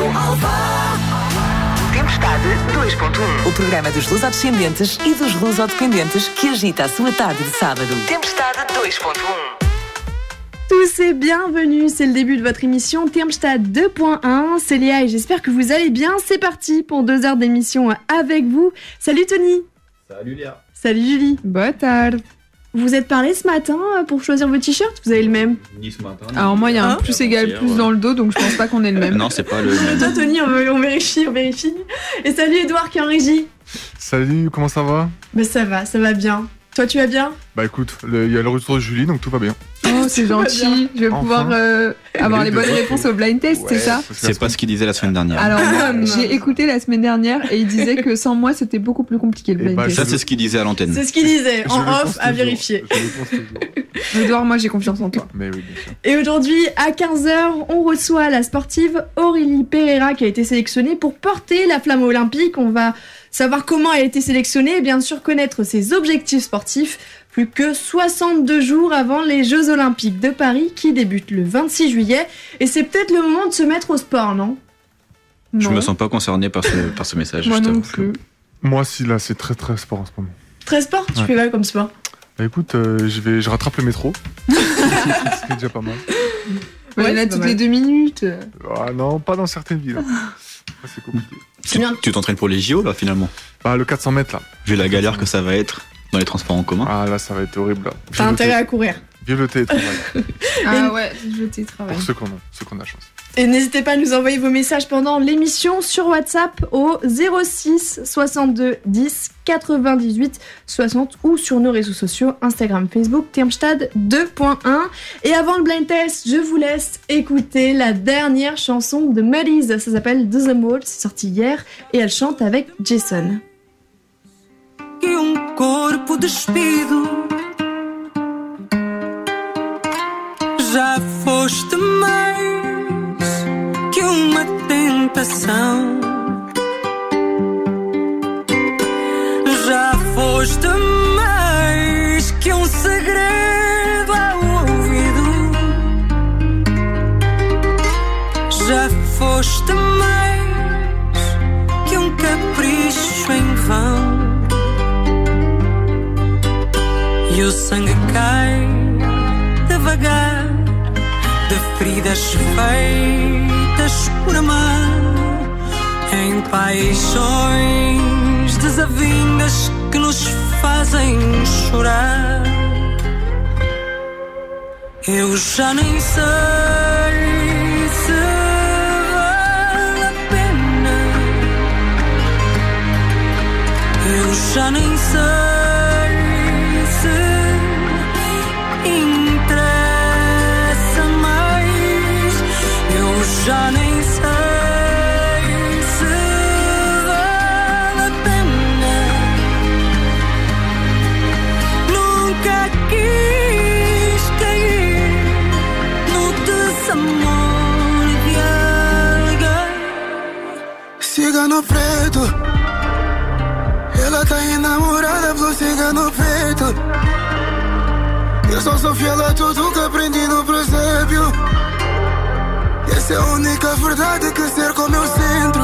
Tempestade 2.1. O programa dos lusodescendentes e dos lusodependentes que agita a sua tarde de sábado. Tempestade 2.1. Tous et bienvenue, c'est le début de votre émission Tempestade 2.1, c'est Léa et j'espère que vous allez bien. C'est parti pour 2 heures d'émission avec vous. Salut Tony. Salut Léa. Salut Julie. Boa tarde. Vous êtes parlé ce matin pour choisir vos t-shirts, vous avez le même? Ni ce matin. Alors moi il y a un plus égal plus dans le dos, donc je pense pas qu'on ait le même. Non, c'est pas le même. Toi Tony, on vérifie. Et salut Edouard qui est en régie. Salut, comment ça va? Bah ça va bien. Toi tu vas bien? Bah écoute, il y a le retour de Julie, donc tout va bien. Oh c'est gentil, je vais pouvoir avoir les bonnes Oui, réponses au blind test, Ouais, c'est ça? C'est pas ce qu'il disait la semaine dernière. Alors moi j'ai écouté la semaine dernière et il disait que sans moi c'était beaucoup plus compliqué le Eh blind bah, test. Ça, c'est ce qu'il disait à l'antenne. C'est ce qu'il disait, Je en le pense off, à toujours. vérifier. Je le pense toujours. Edouard, moi j'ai confiance en toi. Mais oui, bien sûr. Et aujourd'hui, à 15h, on reçoit la sportive Aurélie Pereira qui a été sélectionnée pour porter la flamme olympique. On va savoir comment elle a été sélectionnée et bien sûr connaître ses objectifs sportifs. Plus que 62 jours avant les Jeux Olympiques de Paris qui débutent le 26 juillet. Et c'est peut-être le moment de se mettre au sport, non? Je Non. me sens pas concerné par ce message. Moi je non t'avoue. plus. Moi, si, là, c'est très très sport en ce moment. Très sport? Tu Ouais. fais quoi comme sport? Bah écoute, je rattrape le métro. Ce qui est déjà pas mal. Ouais, il y en Ouais, a c'est pas toutes mal. les 2 minutes. Ah non, pas dans certaines villes. Après, c'est compliqué. C'est bien. Tu t'entraînes pour les JO là finalement. Bah le 400 mètres là. Vu la galère que ça va être dans les transports en commun. Ah là, ça va être horrible là. T'as intérêt à courir. Vive le télétravail. Ah ouais, je télétravaille. Pour ceux qu'on a chance. Et n'hésitez pas à nous envoyer vos messages pendant l'émission sur WhatsApp au 06 62 10 98 60 ou sur nos réseaux sociaux Instagram, Facebook, Tempestade 2.1. Et avant le blind test, je vous laisse écouter la dernière chanson de Muddies. Ça s'appelle Do the Mall, c'est sorti hier et elle chante avec Jason. Que corpo despido já foste mais que uma tentação, já foste mais que segredo ao ouvido, já foste mais que capricho em vão. E o sangue cai devagar de feridas feitas por amar, em paixões desavindas que nos fazem chorar. Eu já nem sei se vale a pena, eu já nem sei já nem sei se vale a pena. Nunca quis cair no desamor de alguém. Cigano preto, ela tá enamorada pelo cigano preto. Eu só sou fiel a tudo que aprendi no presépio. Essa é a única verdade que cerca o meu centro.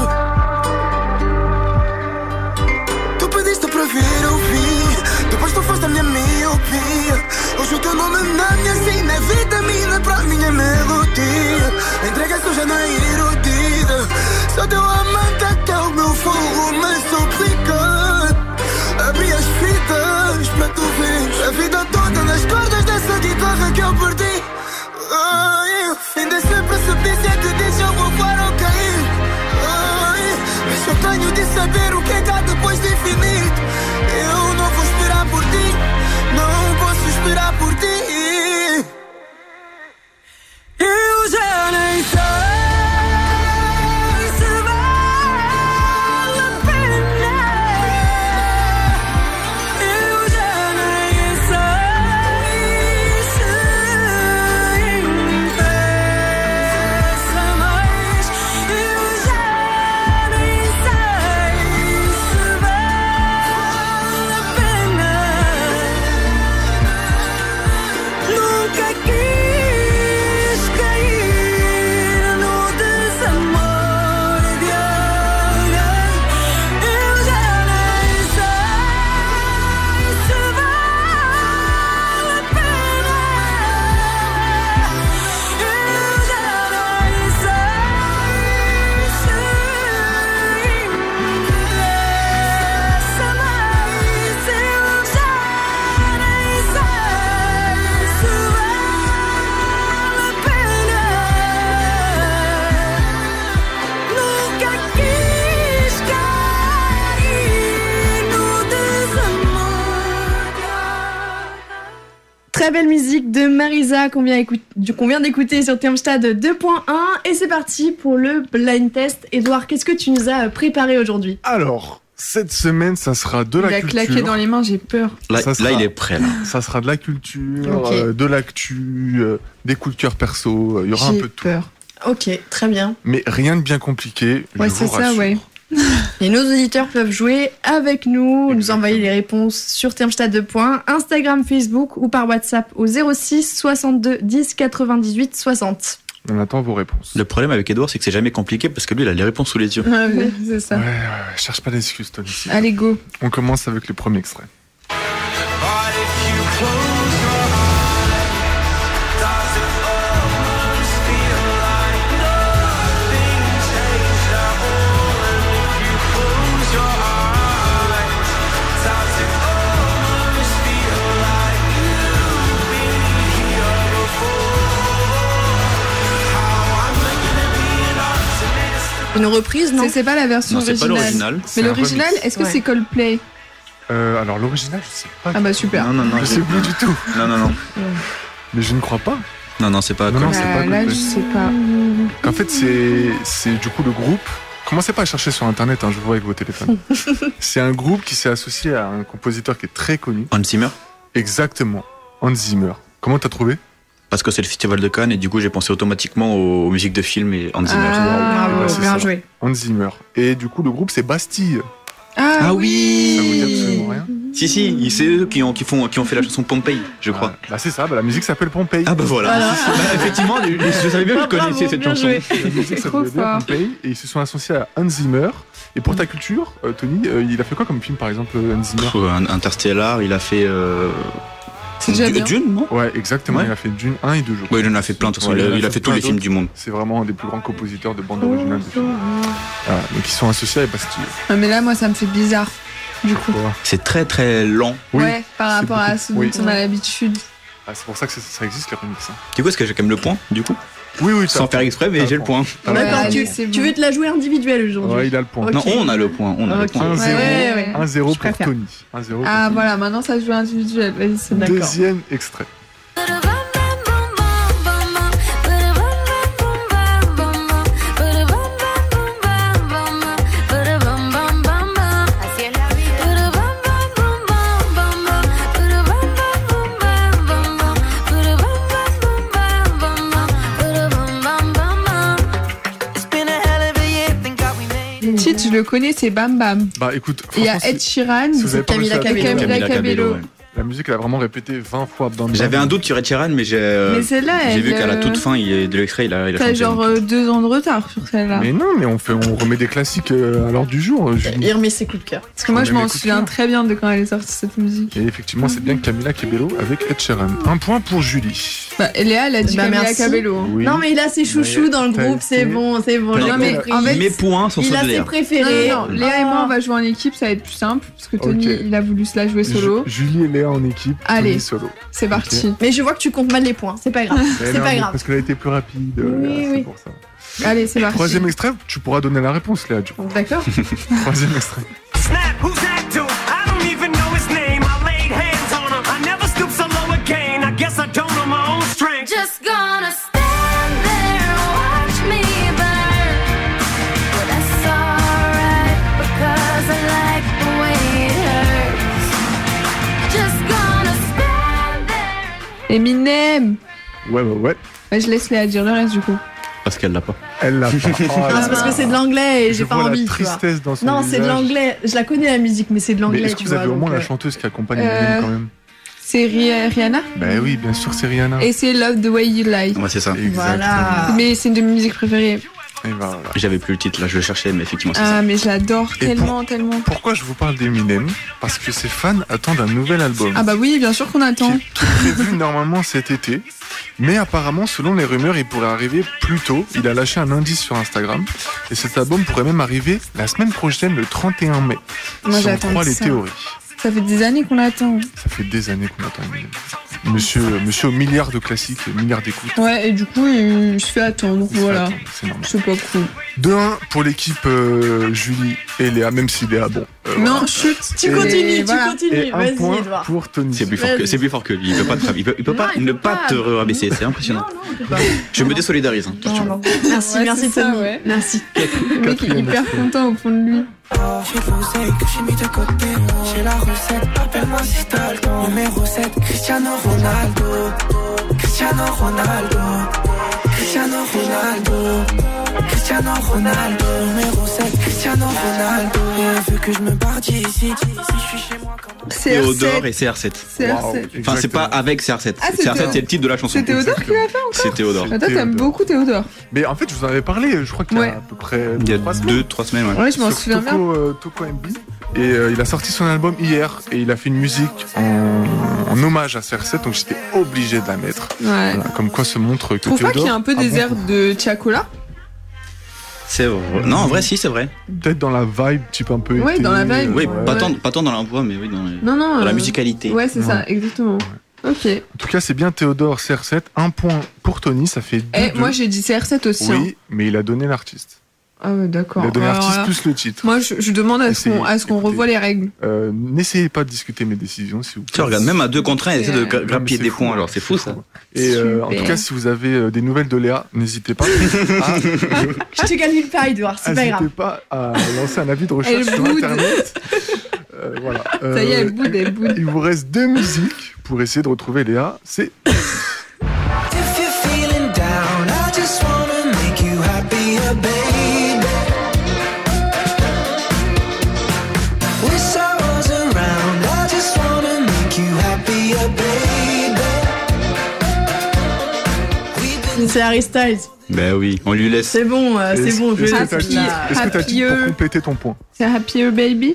Tu pediste para ver, eu vi. Depois tu foste a minha miopia. Hoje o teu nome na minha sina é vitamina para a minha melodia. Entrega suja na erudida. Sou teu amante até o meu fogo me suplica. Abri as fitas para tu ver a vida toda nas cordas dessa guitarra que eu perdi. Ainda sempre precipício que diz eu vou voar ou cair. Mas só tenho de saber o que é que há depois de infinito. Eu não vou esperar por ti, não posso esperar por ti. Eu já nem sei se vale Très belle musique de Marisa qu'on vient d'écouter sur Termstad 2.1. Et c'est parti pour le blind test. Edouard, qu'est-ce que tu nous as préparé aujourd'hui ? Alors, cette semaine, ça sera de la Il a culture. claqué dans les mains, j'ai peur. Là, Ça il est prêt. Là. Ça sera de la culture, Ok. de l'actu, des coups de cœur perso. Il y aura un J'ai peu de tout. peur. Ok, très bien. Mais rien de bien compliqué. Ouais, je c'est vous ça, rassure. ouais. Et nos auditeurs peuvent jouer avec nous, nous Exactement. envoyer les réponses sur Termstad 2. Instagram, Facebook ou par WhatsApp au 06 62 10 98 60. On attend vos réponses. Le problème avec Edouard, c'est que c'est jamais compliqué parce que lui, il a les réponses sous les yeux. Ouais, c'est ça. Ouais, cherche pas d'excuses, Tony. Allez, go. On commence avec le premier extrait. Une reprise, non ? C'est pas la version Non, c'est pas originale. l'original. Mais C'est un l'original, remix. est-ce que Ouais. c'est Coldplay ? Alors, l'original, je sais pas. Ah bah super. Non, Je sais plus du tout. Non. Mais je ne crois pas. Non, c'est pas Non, comme non, ça. c'est pas Là, Coldplay. je sais pas. En fait, c'est du coup le groupe. Commencez pas à chercher sur internet, je vous vois avec vos téléphones. C'est un groupe qui s'est associé à un compositeur qui est très connu. Hans Zimmer. Exactement. Hans Zimmer. Comment t'as trouvé? Parce que c'est le festival de Cannes et du coup, j'ai pensé automatiquement aux musiques de films et Hans Zimmer. Ah, Bah, c'est bien ça. joué. Hans Zimmer. Et du coup, le groupe, c'est Bastille. Ah oui. Ça vous dit absolument rien? Si, c'est eux qui ont fait la chanson Pompey, je crois. Ouais. Bah, c'est ça, la musique s'appelle Pompey. Ah bah voilà. Effectivement, je savais bien que je connaissais cette chanson. La musique Trop s'appelle bien fort. Pompey. Et ils se sont associés à Hans Zimmer. Et pour ta culture, Tony, il a fait quoi comme film, par exemple, Hans Zimmer? Interstellar, il a fait c'est déjà bien. Dune, non? Ouais, exactement. Ouais. Il a fait Dune 1 et 2, je crois. Ouais, il en a fait plein, de toute façon. Ouais, Il a fait tous plein les films d'autres. du monde. C'est vraiment un des plus grands compositeurs de bande originale de films. Voilà, donc ils sont associés à Bastille. Ah, mais là, moi, ça me fait bizarre. Du coup. Voilà. C'est très très lent. Oui, Ouais, par c'est rapport à beaucoup- ce dont oui. on a l'habitude. Ah, c'est pour ça que ça existe, les remixes. Hein. Du coup, est-ce que j'ai quand même le point, du coup? Oui, Sans faire exprès, mais t'as j'ai le le point. Ah, D'accord, allez, tu c'est tu bon. veux te la jouer individuelle aujourd'hui. Ouais, il a le point. Ok. Non, on a le point. On a le Ok. point. 1-0. Ouais. 1-0 Je pour préfère. Tony. 1-0 Ah, pour Tony. voilà, maintenant, ça se joue individuel. Vas-y, c'est D'accord. Deuxième extrait. Le titre, je le connais, c'est Bam Bam. Bah écoute, Et il y a franchement, Ed Sheeran. si vous avez pas Camila réussi à- Cabello. Camila Cabello. ouais. La musique, elle a vraiment répété 20 fois. J'avais un doute sur Ed Sheeran, mais j'ai celle-là, j'ai elle, vu qu'à la toute fin, de l'extrait, il a T'as chanté. genre 2 ans de retard sur celle-là. Mais non, mais on remet des classiques à l'ordre du jour. Julie. Il remet ses coups de cœur. Parce que moi, on je aime m'en les coups de souviens cœur. très bien de quand elle est sortie cette musique. Et effectivement, c'est bien Camila Cabello avec Ed Sheeran. Un point pour Julie. Bah, Léa, elle a dit Bah, Camila merci. Cabello. Oui. Non, mais il a ses chouchous dans le T'as groupe, c'est été- bon. Non, J'ai mais compris. en fait, Mes points sont Il ceux a de ses Léa. préférés. Non, Léa et moi, on va jouer en équipe, ça va être plus simple. Parce que Tony, Ok. il a voulu se la jouer solo. Julie et Léa en équipe. Allez. Tony solo. C'est parti. Mais je vois que tu comptes mal les points, c'est pas grave. Mais C'est non, pas mais grave. Parce qu'elle a été plus rapide. Oui, Léa, oui. c'est pour ça. Allez, c'est parti. Troisième extrait, tu pourras donner la réponse, Léa, du coup. D'accord. Troisième extrait. Snap, who's that dude? I don't even know his name. I laid hands on him. I never stoop so low again. I guess I don't know my own strength. Just gonna stand there and watch me burn. Well, that's alright because I like the way it hurts. Just gonna stand there. Eminem. Ouais. Ouais, je laisse Léa dire le reste du coup. Parce qu'elle l'a pas. Elle l'a pas. Oh Non, là c'est parce là. que c'est de l'anglais et Je j'ai pas vois envie, la tu vois. tristesse dans son Non, c'est de visage. l'anglais. Je la connais la musique, mais c'est de Mais l'anglais, est-ce que tu vous vois. avez au moins donc, la chanteuse qui accompagne Eminem quand même? C'est Rihanna. Bah oui, bien sûr, c'est Rihanna. Et c'est Love the Way You Lie. Ouais, c'est ça. Voilà. Mais c'est une de mes musiques préférées. Et bah, voilà. J'avais plus le titre, là, je le cherchais, mais effectivement, c'est ça. Ah, mais je l'adore Et tellement, tellement. Pourquoi je vous parle d'Eminem? Parce que ses fans attendent un nouvel album. Ah bah oui, bien sûr qu'on attend. Qui est prévu normalement cet été. Mais apparemment, selon les rumeurs, il pourrait arriver plus tôt. Il a lâché un indice sur Instagram. Et cet album pourrait même arriver la semaine prochaine, le 31 mai. Moi, si on j'attends croit les ça. théories. Ça fait des années qu'on l'attend. Ça fait des années qu'on attend Eminem. Monsieur aux milliards de classiques, milliards d'écoutes. Ouais, et du coup, il se fait attendre. Il se fait Voilà. attendre, c'est normal. C'est pas cool. 2-1 pour l'équipe Julie et Léa, même si Léa, bon. Non, chut. Tu continues, Et voilà. Et un vas-y, point Edouard. pour Tony. C'est plus fort que lui. Il peut pas ne pas te rabaisser. C'est impressionnant. Non, on peut pas. Je me désolidarise. Hein. Non, non. Merci, Ouais, merci c'est ça, Tony. ouais. Merci. Le mec est hyper content au fond de lui. J'ai l'oseille que j'ai mis de côté. J'ai la recette, appelle-moi si t'as le temps. Numéro 7, Cristiano Ronaldo. Cristiano Ronaldo. Cristiano Ronaldo. Cristiano Ronaldo. Numéro 7, Cristiano Ronaldo. Et elle veut que je me barre d'ici. Si je suis chez moi comme Théodore et CR7. CR7. Enfin, c'est pas avec CR7. Ah, c'est CR7, Théo. c'est le titre de la chanson. C'est Théodore qui l'a fait encore. C'est Théodore. Toi, t'aimes Théodore. beaucoup Théodore. Mais en fait, je vous en avais parlé, je crois qu'il y a Ouais. à peu près Il y a 3 semaines. 2-3 semaines, ouais. Ouais, je m'en Sur souviens bien. Toko MB. Et il a sorti son album hier et il a fait une musique en hommage à CR7, donc j'étais obligé de la mettre. Ouais. Voilà, comme quoi se montre que Tu trouves pas Théodore qu'il y a un peu a des bon airs goût. de Tiakola? C'est vrai. Non, en vrai, si, c'est vrai. Peut-être dans la vibe, type un peu. Ouais, été, dans la vibe. Oui, ouais. pas tant dans la voix, mais oui, dans Non. la musicalité. Ouais, c'est ça, exactement. Ok. En tout cas, c'est bien Théodore CR7. Un point pour Tony, ça fait 2-2. Eh, moi j'ai dit CR7 aussi. hein. Oui, mais il a donné l'artiste. Ah ouais, d'accord. Il a donné Alors l'artiste là, plus le titre. moi je demande à ce qu'on Essayez, revoie les règles. N'essayez pas de discuter mes décisions, s'il vous plaît. Tu regardes, même à 2 contre 1, il essaie de Non, mais grappiller c'est des fou, points, hein. alors c'est fou ça. Et en Super. tout cas, si vous avez des nouvelles de Léa, n'hésitez pas. à- Je te calcule pas, Edouard, c'est pas grave. N'hésitez pas à lancer un avis de recherche Elle sur boude. Internet. Voilà. Ça y est, elle boude, elle boude. Il vous reste 2 musiques pour essayer de retrouver Léa. C'est If you're feeling down, I just wanna make you happier, baby. Wish I was around, I just wanna make you happier, baby. We've been C'est Harry Styles. Ben oui, on lui laisse. C'est bon, c'est bon. Je Est-ce que l'ai. t'as dit- Là. est-ce que t'as dit pour compléter ton point? C'est Happier Baby?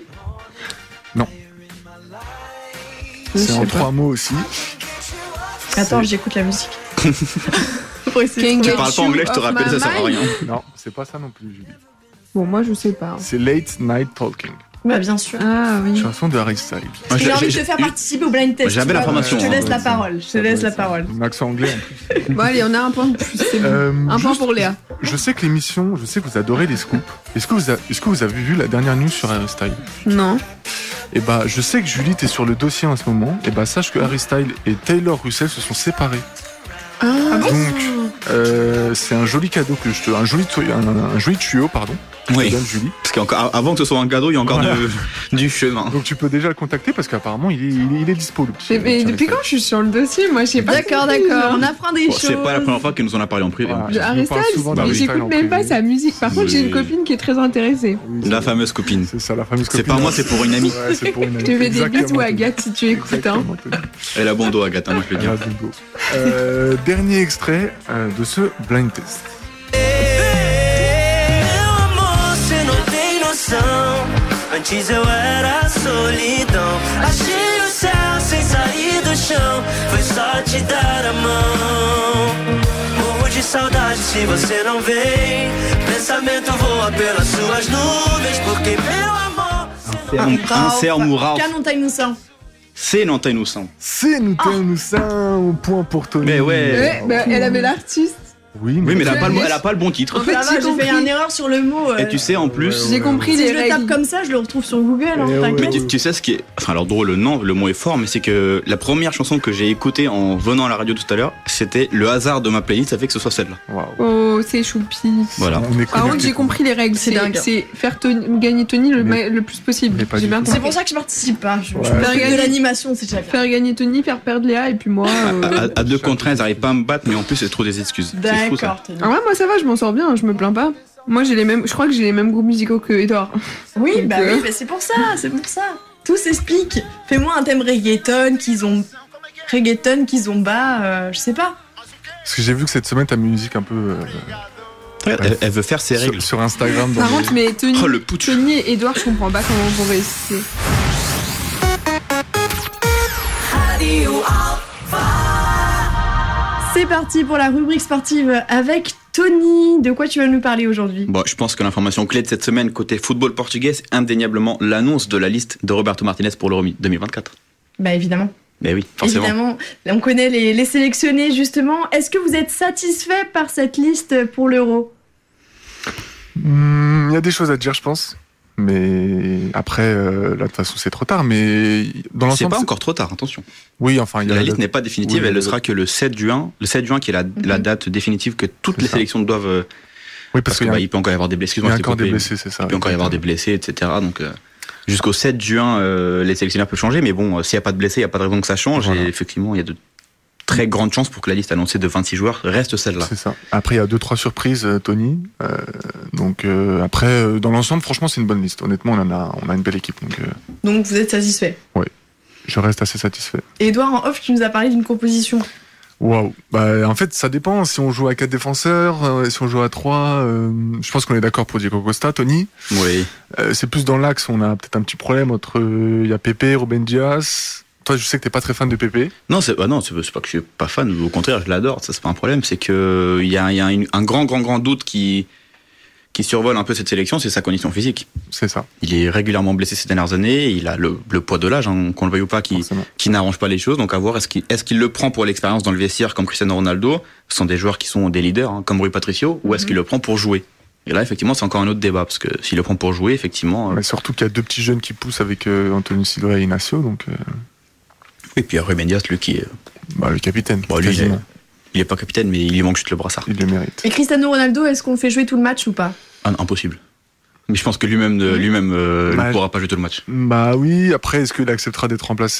C'est en 3 mots aussi. Attends, j'écoute la musique. Pour essayer de King Tu trouver. parles pas anglais, je te rappelle, ça sert à rien. Non, c'est pas ça non plus, Julie. Bon, moi je sais pas. C'est Late Night Talking. Bah, bien sûr. Ah oui. Chanson de Harry Styles. Moi, J'ai envie de te faire participer au blind test. J'avais tu vois. l'information, Je te laisse hein, la ouais, parole. Je te laisse la parole. Un accent anglais en plus. Bon, allez, on a un point de plus, c'est bon. Un point Juste- pour Léa. Je sais que l'émission, je sais que vous adorez les scoops. Est-ce que vous avez vu la dernière news sur Harry Styles? Non. Et bah, je sais que Julie, t'es sur le dossier en ce moment. Et bah, sache que Harry Styles et Taylor Russell se sont séparés. Ah, Donc, c'est un joli cadeau que je te, un joli tuyau, pardon. que je te Oui. donne, Julie. Parce qu'avant que ce soit un cadeau, il y a encore Voilà. du chemin. Donc tu peux déjà le contacter parce qu'apparemment il est dispo le petit. mais le petit depuis Harry quand je suis sur le dossier? Moi je sais pas. D'accord, d'accord. On apprend des Bon, choses. c'est pas la première fois qu'il nous en a parlé en privé. Voilà. De Harry Je parle Styles, souvent mais d'Harry Styles j'écoute en même pas privé. sa musique. Par contre, j'ai une Oui. copine qui est très intéressée. Oui, La fameuse copine. c'est ça, la fameuse copine. C'est pas moi, c'est pour une amie. Ouais, c'est pour une amie. Je te fais des Exactement, bisous, Tony. Agathe, si tu écoutes. Hein. Exactement, Tony. Elle a bon dos, Agathe, hein, moi je le dis. Elle a bon dos. Dernier extrait de ce blind test. Meu amor, cê não tem noção. Antes eu era solidão. Achei o céu sem sair do chão. Foi só te dar a mão. Morro de saudade se você não vem. Pensamento voa pelas suas nuvens. Porque meu amor. Un ser mourant. Canon Taïnoussin. C'est Nantainoussant. C'est nous au point pour Tony. Mais ouais. Ouais, bah, elle avait l'artiste. Oui, Oui, mais elle a pas le, Mais- elle a pas le bon titre. En fait, Ça va, j'ai j'ai fait compris. une erreur sur le mot. Et tu sais, en plus. J'ai compris Si les je le tape règles. comme ça, je le retrouve sur Google. Hein, Et ouais. Mais t'inquiète. tu sais ce qui est. Enfin, alors drôle, non, le mot est fort, mais c'est que la première chanson que j'ai écoutée en venant à la radio tout à l'heure, c'était le hasard de ma playlist, ça fait que ce soit celle-là. Waouh. Oh, c'est choupi. Voilà. On est Par contre, connectés. j'ai compris les règles. C'est dingue. C'est faire gagner Tony le plus possible. mais pas J'ai du bien tout. C'est compris. pour ça que je participe. Hein. Je Ouais. fais Faire de gagner- l'animation, c'est chacun. Faire gagner Tony, faire perdre Léa, et puis moi. À 2 contre 1, ils n'arrivent pas à me battre, mais en plus, c'est trop des excuses. C'est fou ça. D'accord. Tony. Ah ouais, moi ça va, je m'en sors bien, je me plains pas. Moi j'ai les mêmes, je crois que j'ai les mêmes goûts musicaux que Edouard. Oui, Donc, bah oui, mais c'est pour ça, c'est pour ça. Tout s'explique. Fais-moi un thème reggaeton, kizomba, je sais pas. Parce que j'ai vu que cette semaine ta musique un peu Elle veut faire ses règles. sur Instagram. Dans Par les- contre, mais Tony, Oh, le putsch. Tony et Edouard, je comprends pas comment vous réussissez. C'est parti pour la rubrique sportive avec Tony. De quoi tu vas nous parler aujourd'hui? Bon, je pense que l'information clé de cette semaine côté football portugais, c'est indéniablement l'annonce de la liste de Roberto Martinez pour l'Euro 2024. Bah évidemment. Mais oui, forcément. Évidemment, on connaît les sélectionnés justement. Est-ce que vous êtes satisfait par cette liste pour l'Euro ? Il y a des choses à dire, je pense. Mais après, là, de toute façon, c'est trop tard. Mais dans C'est l'ensemble, pas encore trop tard, attention. oui, enfin, il y a La liste n'est pas définitive, oui, elle ne sera que le 7 juin. Le 7 juin qui est la date définitive que toutes C'est les ça. sélections doivent... Oui, parce qu'il il peut encore y avoir des blessés. il y a Excuse-moi, je t'ai encore des coupé. blessés, c'est ça. Il peut encore y avoir des blessés, etc. Donc jusqu'au 7 juin, les sélectionneurs peuvent changer. Mais bon, s'il n'y a pas de blessés, il n'y a pas de raison que ça change. Voilà. Et effectivement, il y a de très grandes chances pour que la liste annoncée de 26 joueurs reste celle-là. C'est ça. Après, il y a 2-3 surprises, Tony. Donc après, dans l'ensemble, franchement, c'est une bonne liste. Honnêtement, on a une belle équipe. Donc vous êtes satisfait. Je reste assez satisfait. Et Edouard, en off, tu nous as parlé d'une composition. Waouh. Bah, en fait, ça dépend. Si on joue à 4 défenseurs, si on joue à 3, je pense qu'on est d'accord pour Diego Costa, Tony. Oui. C'est plus dans l'axe, on a peut-être un petit problème entre. Il y a Pepe, Ruben Dias. Toi, je sais que t'es pas très fan de Pepe. Non, c'est pas que je suis pas fan. Au contraire, je l'adore. Ça, c'est pas un problème. C'est que il y a un grand doute qui survole un peu cette sélection, c'est sa condition physique. C'est ça. Il est régulièrement blessé ces dernières années. Il a le poids de l'âge, qu'on le veuille ou pas, qui n'arrange pas les choses. Donc à voir, est-ce qu'il le prend pour l'expérience dans le vestiaire comme Cristiano Ronaldo, ce sont des joueurs qui sont des leaders, comme Rui Patricio, ou est-ce qu'il le prend pour jouer? Et là, effectivement, c'est encore un autre débat, parce que s'il le prend pour jouer, effectivement... Mais surtout qu'il y a 2 petits jeunes qui poussent avec Anthony Silva et Inacio, donc... Et puis Ruben Dias, lui, qui est... le capitaine, Bon, lui, quasiment. il est pas capitaine, mais il lui manque juste le brassard. Il le mérite. Et Cristiano Ronaldo, est-ce qu'on fait jouer tout le match ou pas ? Impossible. Mais je pense que lui-même ne pourra pas jouer tout le match. Bah oui, après, est-ce qu'il acceptera d'être remplacé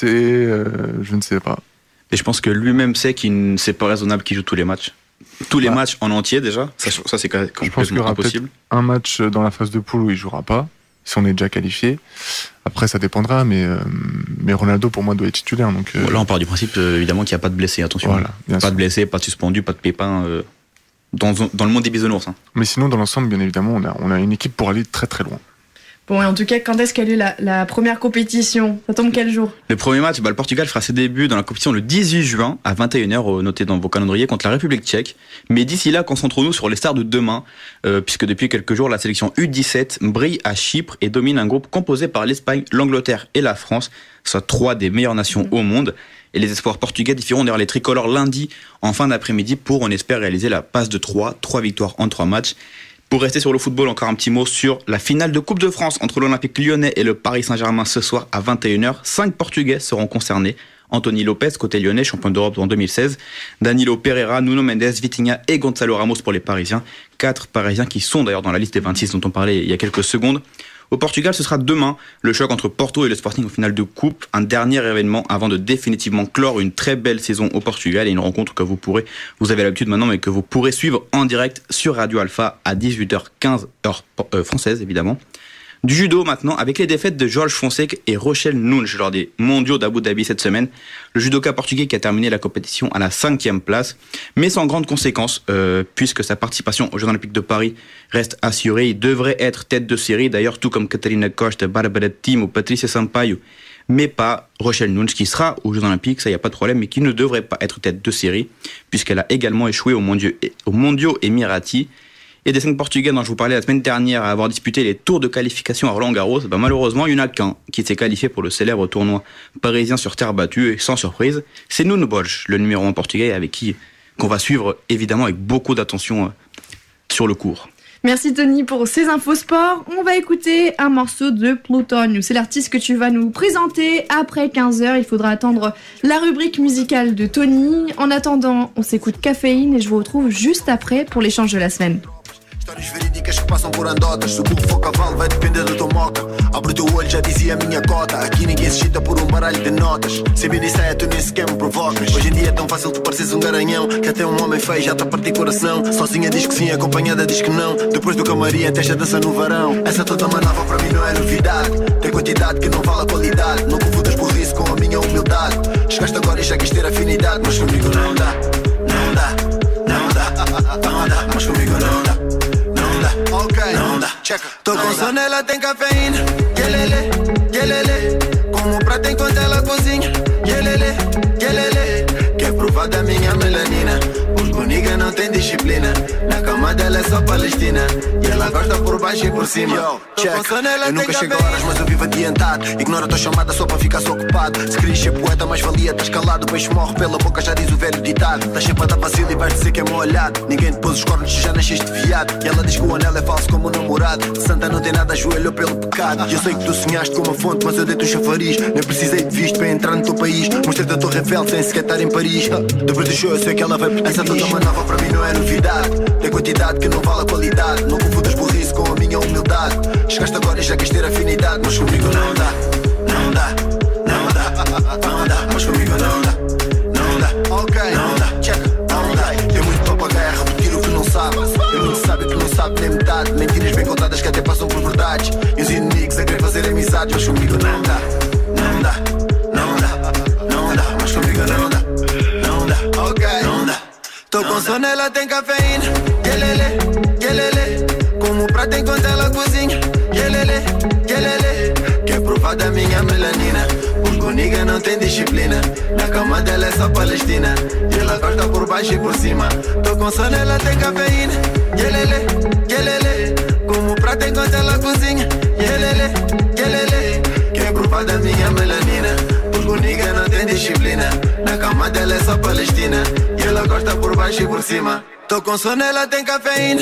Je ne sais pas. Et je pense que lui-même sait c'est pas raisonnable qu'il joue tous les matchs. Tous les matchs en entier, déjà. Ça c'est Je pense qu'il y complètement aura peut-être impossible. un match dans la phase de poule où il jouera pas, si on est déjà qualifié. Après, ça dépendra, mais Ronaldo, pour moi, doit être titulaire. Donc, Là, on part du principe, évidemment, qu'il n'y a pas de blessés. Attention. Voilà, bien pas sûr. de blessés, pas de suspendus, pas de pépins. Dans le monde des bisounours. Mais sinon, dans l'ensemble, bien évidemment, on a une équipe pour aller très très loin. Bon, et en tout cas, quand est-ce qu'elle est la première compétition ? Ça tombe quel jour ? Le premier match, le Portugal fera ses débuts dans la compétition le 18 juin à 21h, noté dans vos calendriers, contre la République tchèque. Mais d'ici là, concentrons-nous sur les stars de demain, puisque depuis quelques jours, la sélection U17 brille à Chypre et domine un groupe composé par l'Espagne, l'Angleterre et la France, soit 3 des meilleures nations au monde. Et les espoirs portugais défieront d'ailleurs les tricolores lundi en fin d'après-midi pour, on espère, réaliser la passe de 3 victoires en 3 matchs. Pour rester sur le football, encore un petit mot sur la finale de Coupe de France entre l'Olympique lyonnais et le Paris Saint-Germain ce soir à 21h. 5 Portugais seront concernés. Anthony Lopez, côté lyonnais, champion d'Europe en 2016. Danilo Pereira, Nuno Mendes, Vitinha et Gonzalo Ramos pour les Parisiens. 4 Parisiens qui sont d'ailleurs dans la liste des 26 dont on parlait il y a quelques secondes. Au Portugal, ce sera demain le choc entre Porto et le Sporting au final de coupe. Un dernier événement avant de définitivement clore une très belle saison au Portugal et une rencontre que vous avez l'habitude maintenant, mais que vous pourrez suivre en direct sur Radio Alpha à 18h15 heure française évidemment. Du judo maintenant, avec les défaites de Jorge Fonseca et Rochelle Nunes lors des mondiaux d'Abu Dhabi cette semaine. Le judoka portugais qui a terminé la compétition à la 5e place, mais sans grande conséquence, puisque sa participation aux Jeux Olympiques de Paris reste assurée. Il devrait être tête de série, d'ailleurs tout comme Catarina Costa, Barbara Tim ou Patricia Sampaio, mais pas Rochelle Nunes qui sera aux Jeux Olympiques, ça y a pas de problème, mais qui ne devrait pas être tête de série, puisqu'elle a également échoué aux mondiaux Émiratis. Et des 5 Portugais dont je vous parlais la semaine dernière à avoir disputé les tours de qualification à Roland-Garros, malheureusement, il n'y en a qu'un qui s'est qualifié pour le célèbre tournoi parisien sur terre battue, et sans surprise, c'est Nuno Borges, le numéro 1 portugais, qu'on va suivre évidemment avec beaucoup d'attention sur le court. Merci Tony pour ces infos sport. On va écouter un morceau de Plutonio. C'est l'artiste que tu vas nous présenter après 15h. Il faudra attendre la rubrique musicale de Tony. En attendant, on s'écoute Caféine et je vous retrouve juste après pour l'échange de la semaine. Histórias verídicas que passam por andotas. Se o burro for cavalo vai depender da tua moca. Abre o teu olho, já dizia a minha cota. Aqui ninguém se chita por baralho de notas. Sem vir e tu nem sequer me provocas. Hoje em dia é tão fácil tu pareces garanhão, que até homem feio já tá a partir coração. Sozinha diz que sim, acompanhada diz que não. Depois do camarim até já dança no varão. Essa toda manava para mim não é novidade. Tem quantidade que não vale a qualidade. Não confundas burrice com a minha humildade. Chegaste agora e já quis ter afinidade. Mas comigo não dá, não dá, não dá, não dá. Mas comigo não dá. Okay. Tô com sono, ela tem cafeína. Yelele, como um prato enquanto ela cozinha. Yelele, quer provar da minha melanina. Os nigga não tem disciplina. Na cama dela é só Palestina. E ela gosta por baixo e por cima. Yo, check. Eu nunca chego a horas, mas eu vivo adiantado. Ignora a tua chamada só para ficar ocupado. Se querias ser poeta, mais valia, estás calado. Peixe morre pela boca, já diz o velho ditado. Estás sempre a dar vacilo e vais dizer que é molhado. Ninguém te pôs os cornos, já nasceste viado. E ela diz que o anel é falso como o namorado. Santa não tem nada, ajoelhou pelo pecado. E eu sei que tu sonhaste com uma fonte, mas eu dei-te um chafariz. Nem precisei de visto para entrar no teu país. Mostrei-te a Torre Eiffel sem sequer estar em Paris. Depois do show eu sei que ela vai pedir. Essa toda uma nova para mim não é novidade. Tem quantidade que não vale a qualidade. Não confundas burrice com a minha humildade. Chegaste agora e já queres ter afinidade. Mas comigo não dá, não dá, não dá, não dá. Mas comigo não dá, não dá, ok, não dá, check, não dá. Tem muito papagaio a repetir o que não sabe. Tem muito sábio que não sabe nem metade. Mentiras bem contadas que até passam por verdades. E os inimigos a querer fazer amizades. Mas comigo não dá, não dá, não dá, não dá. Mas comigo não dá, não dá, ok, não dá. Tô com sono, ela tem cafeína. Yelele, yelele. Como prato enquanto ela cozinha. Yelele, yelele. Quer provar da minha melanina. Porque o nigga não tem disciplina. Na cama dela é só Palestina. E ela gosta por baixo e por cima. Tô com sono, ela tem cafeína. Yelele, yelele. Como prato enquanto ela cozinha. Yelele, yelele. Quer provar da minha melanina. Porque o nigga não tem disciplina. Na cama dela é só Palestina. E ela gosta por baixo e por cima. Tô com sono, ela tem cafeína.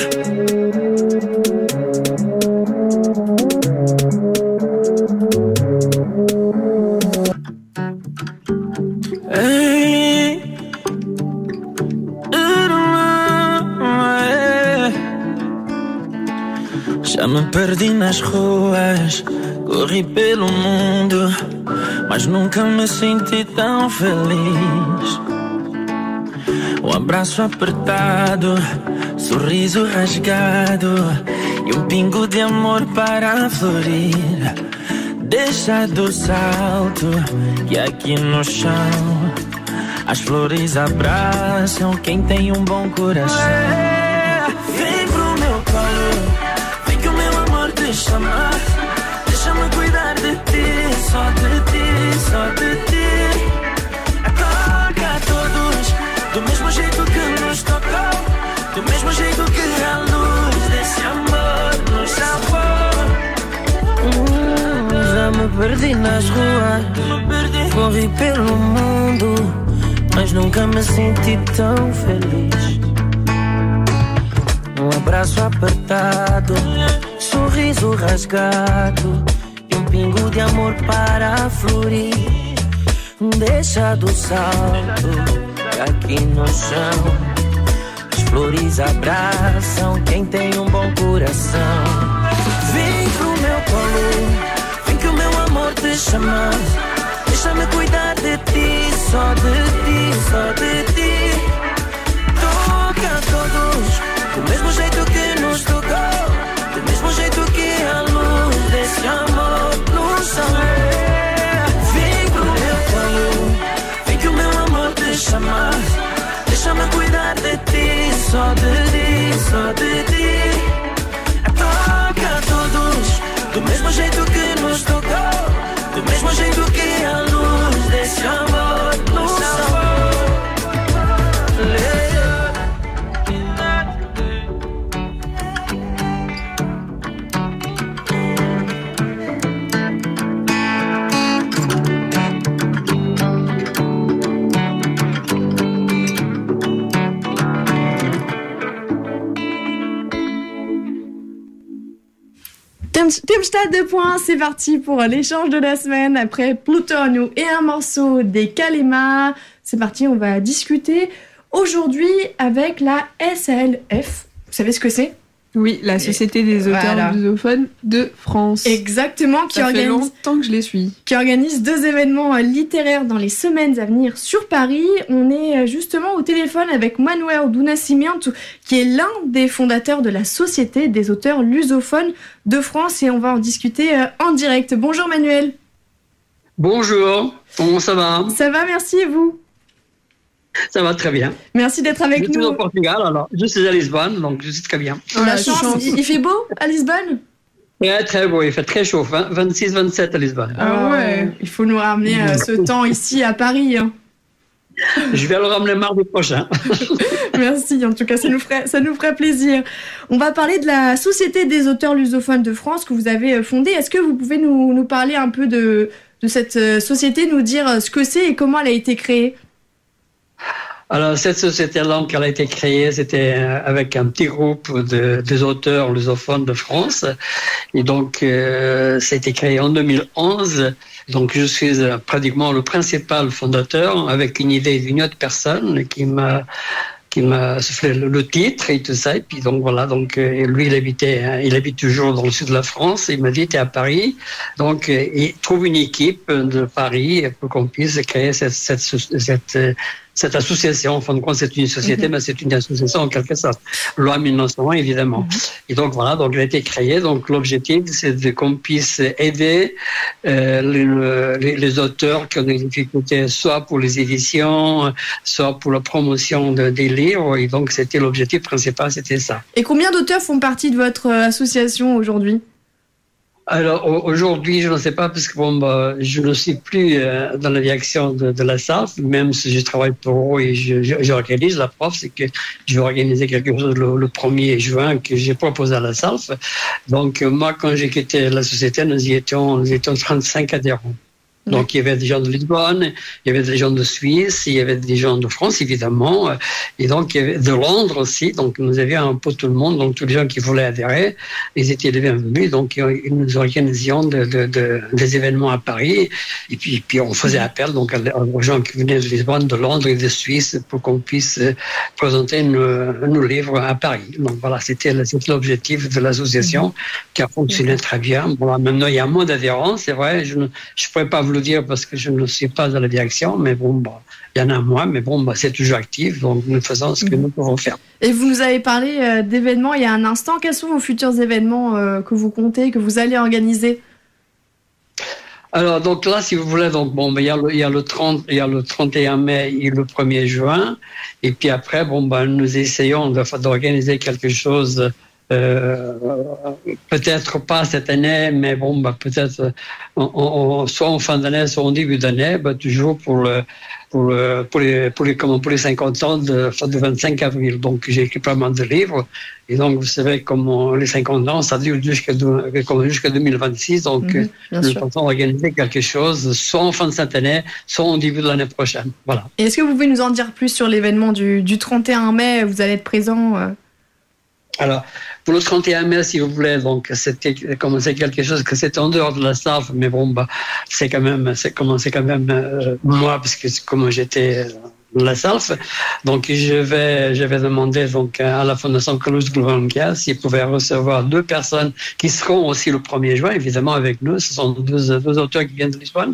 Já me perdi nas ruas, corri pelo mundo, mas nunca me senti tão feliz. Um abraço apertado, sorriso rasgado e um pingo de amor para florir. Deixa do salto que aqui no chão as flores abraçam quem tem um bom coração. Vem pro meu colo, vem que o meu amor te chama. Deixa-me cuidar de ti, só de ti, só de ti. Toca a todos, do mesmo jeito que nos tocou, do mesmo jeito que a luz desse amor nos salvou. Já me perdi nas ruas, corri pelo mundo, mas nunca me senti tão feliz. Um abraço apertado, sorriso rasgado e um pingo de amor para florir. Deixa do salto que aqui no chão as flores abraçam quem tem um bom coração. Vem pro meu colo, vem que o meu amor te chama. Deixa-me cuidar de ti, só de ti, só de ti. Toca a todos, do mesmo jeito que nos tocou, do mesmo jeito que a luz desse amor nos salvou. Vem pro meu colo, vem que o meu amor te chama. Deixa-me cuidar de ti, só de ti, só de ti. Toca a todos, do mesmo jeito que nos tocou, do mesmo jeito que a luz desse amor nos salvou. Tempstad 2 points, c'est parti pour l'échange de la semaine après Plutonio et un morceau des Kalema. C'est parti, on va discuter aujourd'hui avec la SALF. Vous savez ce que c'est ? Oui, la Société des auteurs lusophones de France. Exactement, Ça fait longtemps que je les suis. Qui organise 2 événements littéraires dans les semaines à venir sur Paris. On est justement au téléphone avec Manuel do Nascimento, qui est l'un des fondateurs de la Société des auteurs lusophones de France, et on va en discuter en direct. Bonjour Manuel. Bonjour, comment ça va ? Ça va, merci, et vous ? Ça va très bien. Merci d'être avec nous. Je suis au Portugal, alors je suis à Lisbonne, donc je suis très bien. La chance. Il fait beau à Lisbonne ? Ouais, très beau, il fait très chaud, 26-27 à Lisbonne. Ah ouais, il faut nous ramener ce temps ici à Paris. Hein. Je vais le ramener mardi prochain. Merci, en tout cas, ça nous ferait plaisir. On va parler de la Société des auteurs lusophones de France que vous avez fondée. Est-ce que vous pouvez nous parler un peu de cette société, nous dire ce que c'est et comment elle a été créée? Alors, cette société-là, elle a été créée, c'était avec un petit groupe des auteurs lusophones de France. Et donc, ça a été créé en 2011. Donc, je suis pratiquement le principal fondateur avec une idée d'une autre personne qui m'a soufflé le titre et tout ça. Et puis, donc, voilà. Donc, lui, il habite toujours dans le sud de la France. Il m'a dit, t'es à Paris. Donc, il trouve une équipe de Paris pour qu'on puisse créer cette association. En fin de compte, c'est une société, mais c'est une association en quelque sorte. Loi 1901, évidemment. Et donc, voilà, donc, elle a été créée. Donc, l'objectif, c'est qu'on puisse aider les auteurs qui ont des difficultés, soit pour les éditions, soit pour la promotion des livres. Et donc, c'était l'objectif principal, c'était ça. Et combien d'auteurs font partie de votre association aujourd'hui? Alors aujourd'hui, je ne sais pas parce que je ne suis plus dans la direction de la SALF, même si je travaille pour eux et j'organise. La preuve, c'est que je vais organiser quelque chose le 1er juin que j'ai proposé à la SALF. Donc moi, quand j'ai quitté la société, nous étions 35 adhérents. Donc, il y avait des gens de Lisbonne, il y avait des gens de Suisse, il y avait des gens de France, évidemment, et donc il y avait de Londres aussi. Donc, nous avions un peu tout le monde, donc tous les gens qui voulaient adhérer, ils étaient les bienvenus. Donc, nous organisions des événements à Paris, et puis on faisait appel donc aux gens qui venaient de Lisbonne, de Londres et de Suisse pour qu'on puisse présenter nos livres à Paris. Donc, voilà, c'était l'objectif de l'association qui a fonctionné très bien. Bon, maintenant, il y a moins d'adhérents, c'est vrai, je ne pourrais pas vous le dire parce que je ne suis pas à la direction, mais il y en a moins, mais c'est toujours actif, donc nous faisons ce que nous pouvons faire. Et vous nous avez parlé d'événements il y a un instant. Quels sont vos futurs événements que vous comptez, que vous allez organiser? Alors, donc là, si vous voulez, donc il y a le 31 mai et le 1er juin, et puis après, nous essayons d'organiser quelque chose. Peut-être pas cette année, mais peut-être soit en fin d'année, soit en début d'année, toujours pour les 50 ans de 25 avril. Donc j'ai écrit pas mal de livres, et donc vous savez comment les 50 ans, ça dure jusqu'à 2026. Donc nous pensons organiser quelque chose, soit en fin de cette année, soit en début de l'année prochaine. Voilà. Et est-ce que vous pouvez nous en dire plus sur l'événement du 31 mai? Vous allez être présent Alors, pour le 31 mai, si vous voulez, donc c'est quelque chose que c'est en dehors de la SALF, mais c'est quand même moi, parce que comme j'étais dans la SALF, donc je vais demander donc à la Fondation Carlos Gulbenkian s'ils pouvaient recevoir 2 personnes qui seront aussi le 1er juin, évidemment avec nous. Ce sont deux auteurs qui viennent de Lisbonne.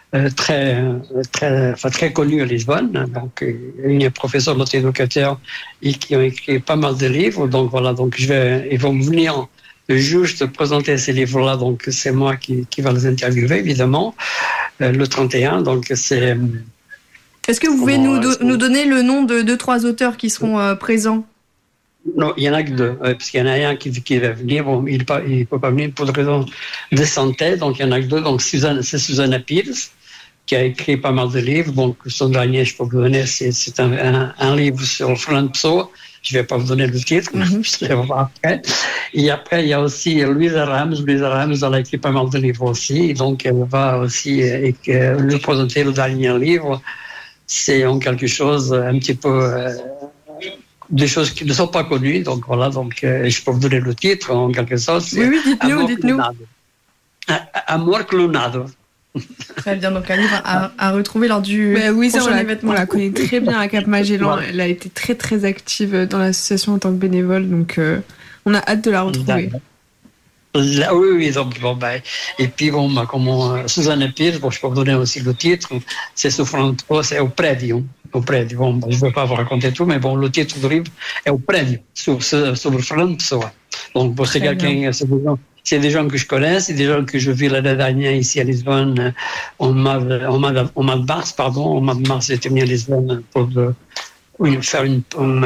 Très connu à Lisbonne. Donc, il y a un professeur d'autres éducateurs qui ont écrit pas mal de livres. Donc, voilà. Donc, ils vont venir juste présenter ces livres-là. Donc, c'est moi qui va les interviewer, évidemment, le 31. Donc, c'est. Est-ce que vous pouvez nous donner le nom de 2-3 auteurs qui seront présents? Non, il y en a que 2, parce qu'il y en a un qui va venir, il ne peut pas venir pour des raisons de santé, donc il y en a que 2. Donc, c'est Susanna Pils, qui a écrit pas mal de livres. Donc, son dernier, je peux vous donner, c'est un livre sur Fernando Pessoa. Je ne vais pas vous donner le titre, je vais voir après. Et après, il y a aussi Luisa Ramos. Luisa Ramos, elle a écrit pas mal de livres aussi. Donc, elle va aussi nous présenter le dernier livre. C'est en quelque chose un petit peu... des choses qui ne sont pas connues, donc voilà, je peux vous donner le titre en quelque sorte. Oui, dites-nous. Amor Clonado. Très bien, donc un livre à retrouver lors du prochain événement. On la connaît très bien à Cap-Magellan. Voilà. Elle a été très très active dans l'association en tant que bénévole, donc on a hâte de la retrouver. Oui, donc et puis comme Susanna Pires, je peux vous donner aussi le titre, c'est Souffrance, c'est au prédio. Je ne vais pas vous raconter tout, mais le titre du livre est au prédio, sur Fernando Pessoa. Donc, c'est des gens que je connais, c'est des gens que je vis l'année dernière ici à Lisbonne, au mois de mars, j'étais venu à Lisbonne faire une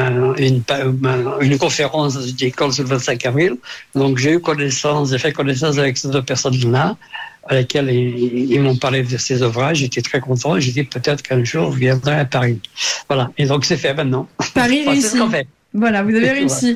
conférence dans une école sur le 25 avril. Donc j'ai fait connaissance avec ces deux personnes-là, à laquelle ils m'ont parlé de ces ouvrages. J'étais très content. J'ai dit peut-être qu'un jour je viendrai à Paris. Voilà. Et donc c'est fait maintenant. Paris Enfin, réussi. c'est ce qu'on fait. Voilà, vous avez réussi.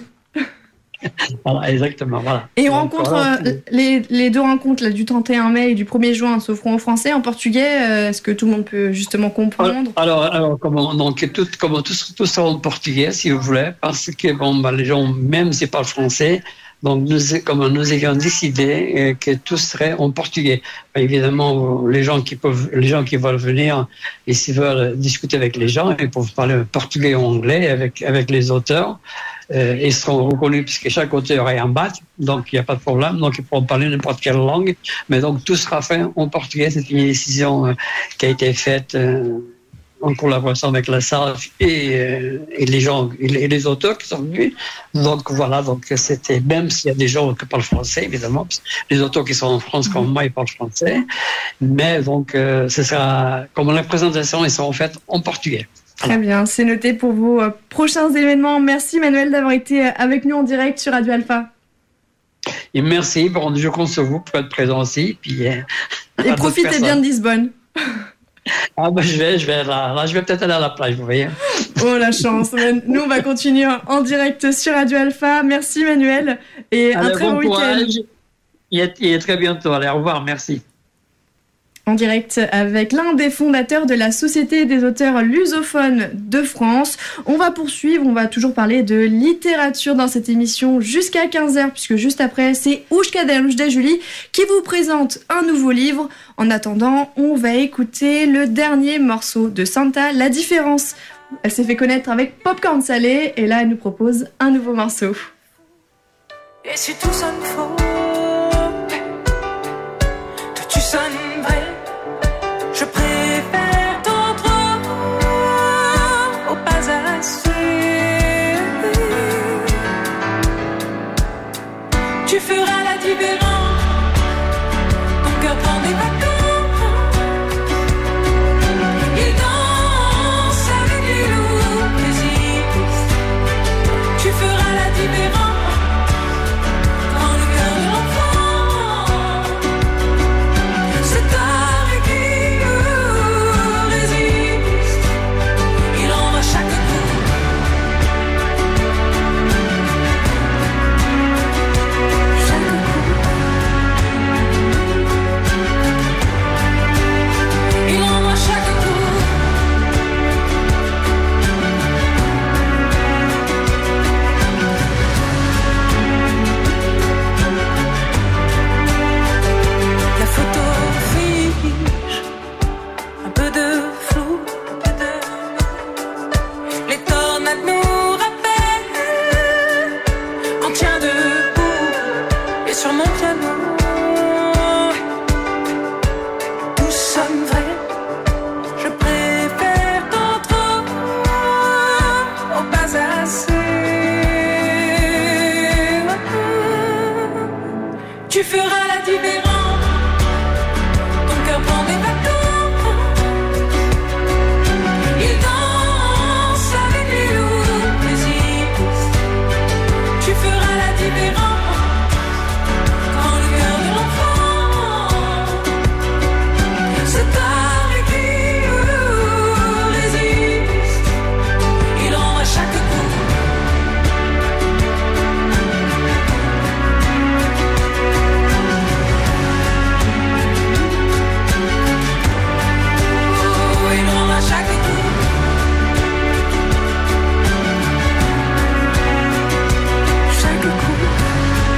Voilà, exactement. Voilà. Et Donc, voilà. les deux rencontres là, du 31 mai et du 1er juin s'offront en français, en portugais. Est-ce que tout le monde peut justement comprendre? Alors comment tout sera en portugais, si vous voulez, parce que les gens, même s'ils parlent français, donc nous ayons décidé que tout serait en portugais. Évidemment, les gens qui veulent venir et s'ils veulent discuter avec les gens, ils peuvent parler portugais ou anglais avec les auteurs. Ils seront reconnus puisque chaque auteur est un badge, donc il n'y a pas de problème, donc ils pourront parler n'importe quelle langue, mais donc tout sera fait en portugais. C'est une décision qui a été faite en collaboration avec la SAF et les gens et les auteurs qui sont venus. Donc voilà, donc c'était, même s'il y a des gens qui parlent français, évidemment, les auteurs qui sont en France comme moi, ils parlent français, mais donc ce sera, comme la présentation, ils seront faites en portugais. Très bien, c'est noté pour vos prochains événements. Merci Manuel d'avoir été avec nous en direct sur Radio Alpha. Et merci, je compte sur vous pour être présent aussi. Puis, et profitez bien de Lisbonne. Ah ben je vais peut-être aller à la plage, vous voyez. Oh la chance. Nous on va continuer en direct sur Radio Alpha. Merci Manuel et un très bon week-end. Et à très bientôt. Allez, au revoir, merci. En direct avec l'un des fondateurs de la Société des auteurs lusophones de France. On va poursuivre, on va toujours parler de littérature dans cette émission jusqu'à 15h, puisque juste après, c'est Ouchkadel Julie qui vous présente un nouveau livre. En attendant, on va écouter le dernier morceau de Santa, La Différence. Elle s'est fait connaître avec Popcorn Salé, et là, elle nous propose un nouveau morceau. Et si tout sonne faux, toi tu sonnes vrai. Je préfère t'entendre au pas assez. Tu feras la différence. Ton cœur prend des vacances. Il danse avec les loups résiste. Tu feras la différence. Dans le cœur de l'enfant. C'est avec qui résiste. Il en va chaque coup. Chaque coup. Il en va chaque coup. La photo fiche, un peu de flou. Les tornades nous rappellent qu'on tient debout. Et sur mon piano, nous sommes vrais. Je préfère t'entendre au pas assez. Tu feras la différence. Ton cœur prend des vacances. Il danse avec les loups résiste. Tu feras la différence. Quand le cœur de l'enfant. C'est avec qui résiste. Il en va chaque coup. Il en va chaque coup. Chaque coup.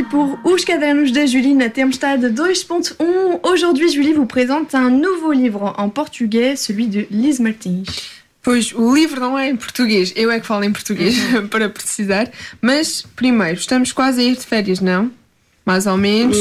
parti pour Os Cadernos da Julie na Tempestade 2.1. Aujourd'hui, Julie vous présente un nouveau livre en portugais, celui de Liz Martins. Pois, o livro não é em português, eu é que falo em português, para precisar. Mas, primeiro, estamos quase a ir de férias, não? Mais ou menos.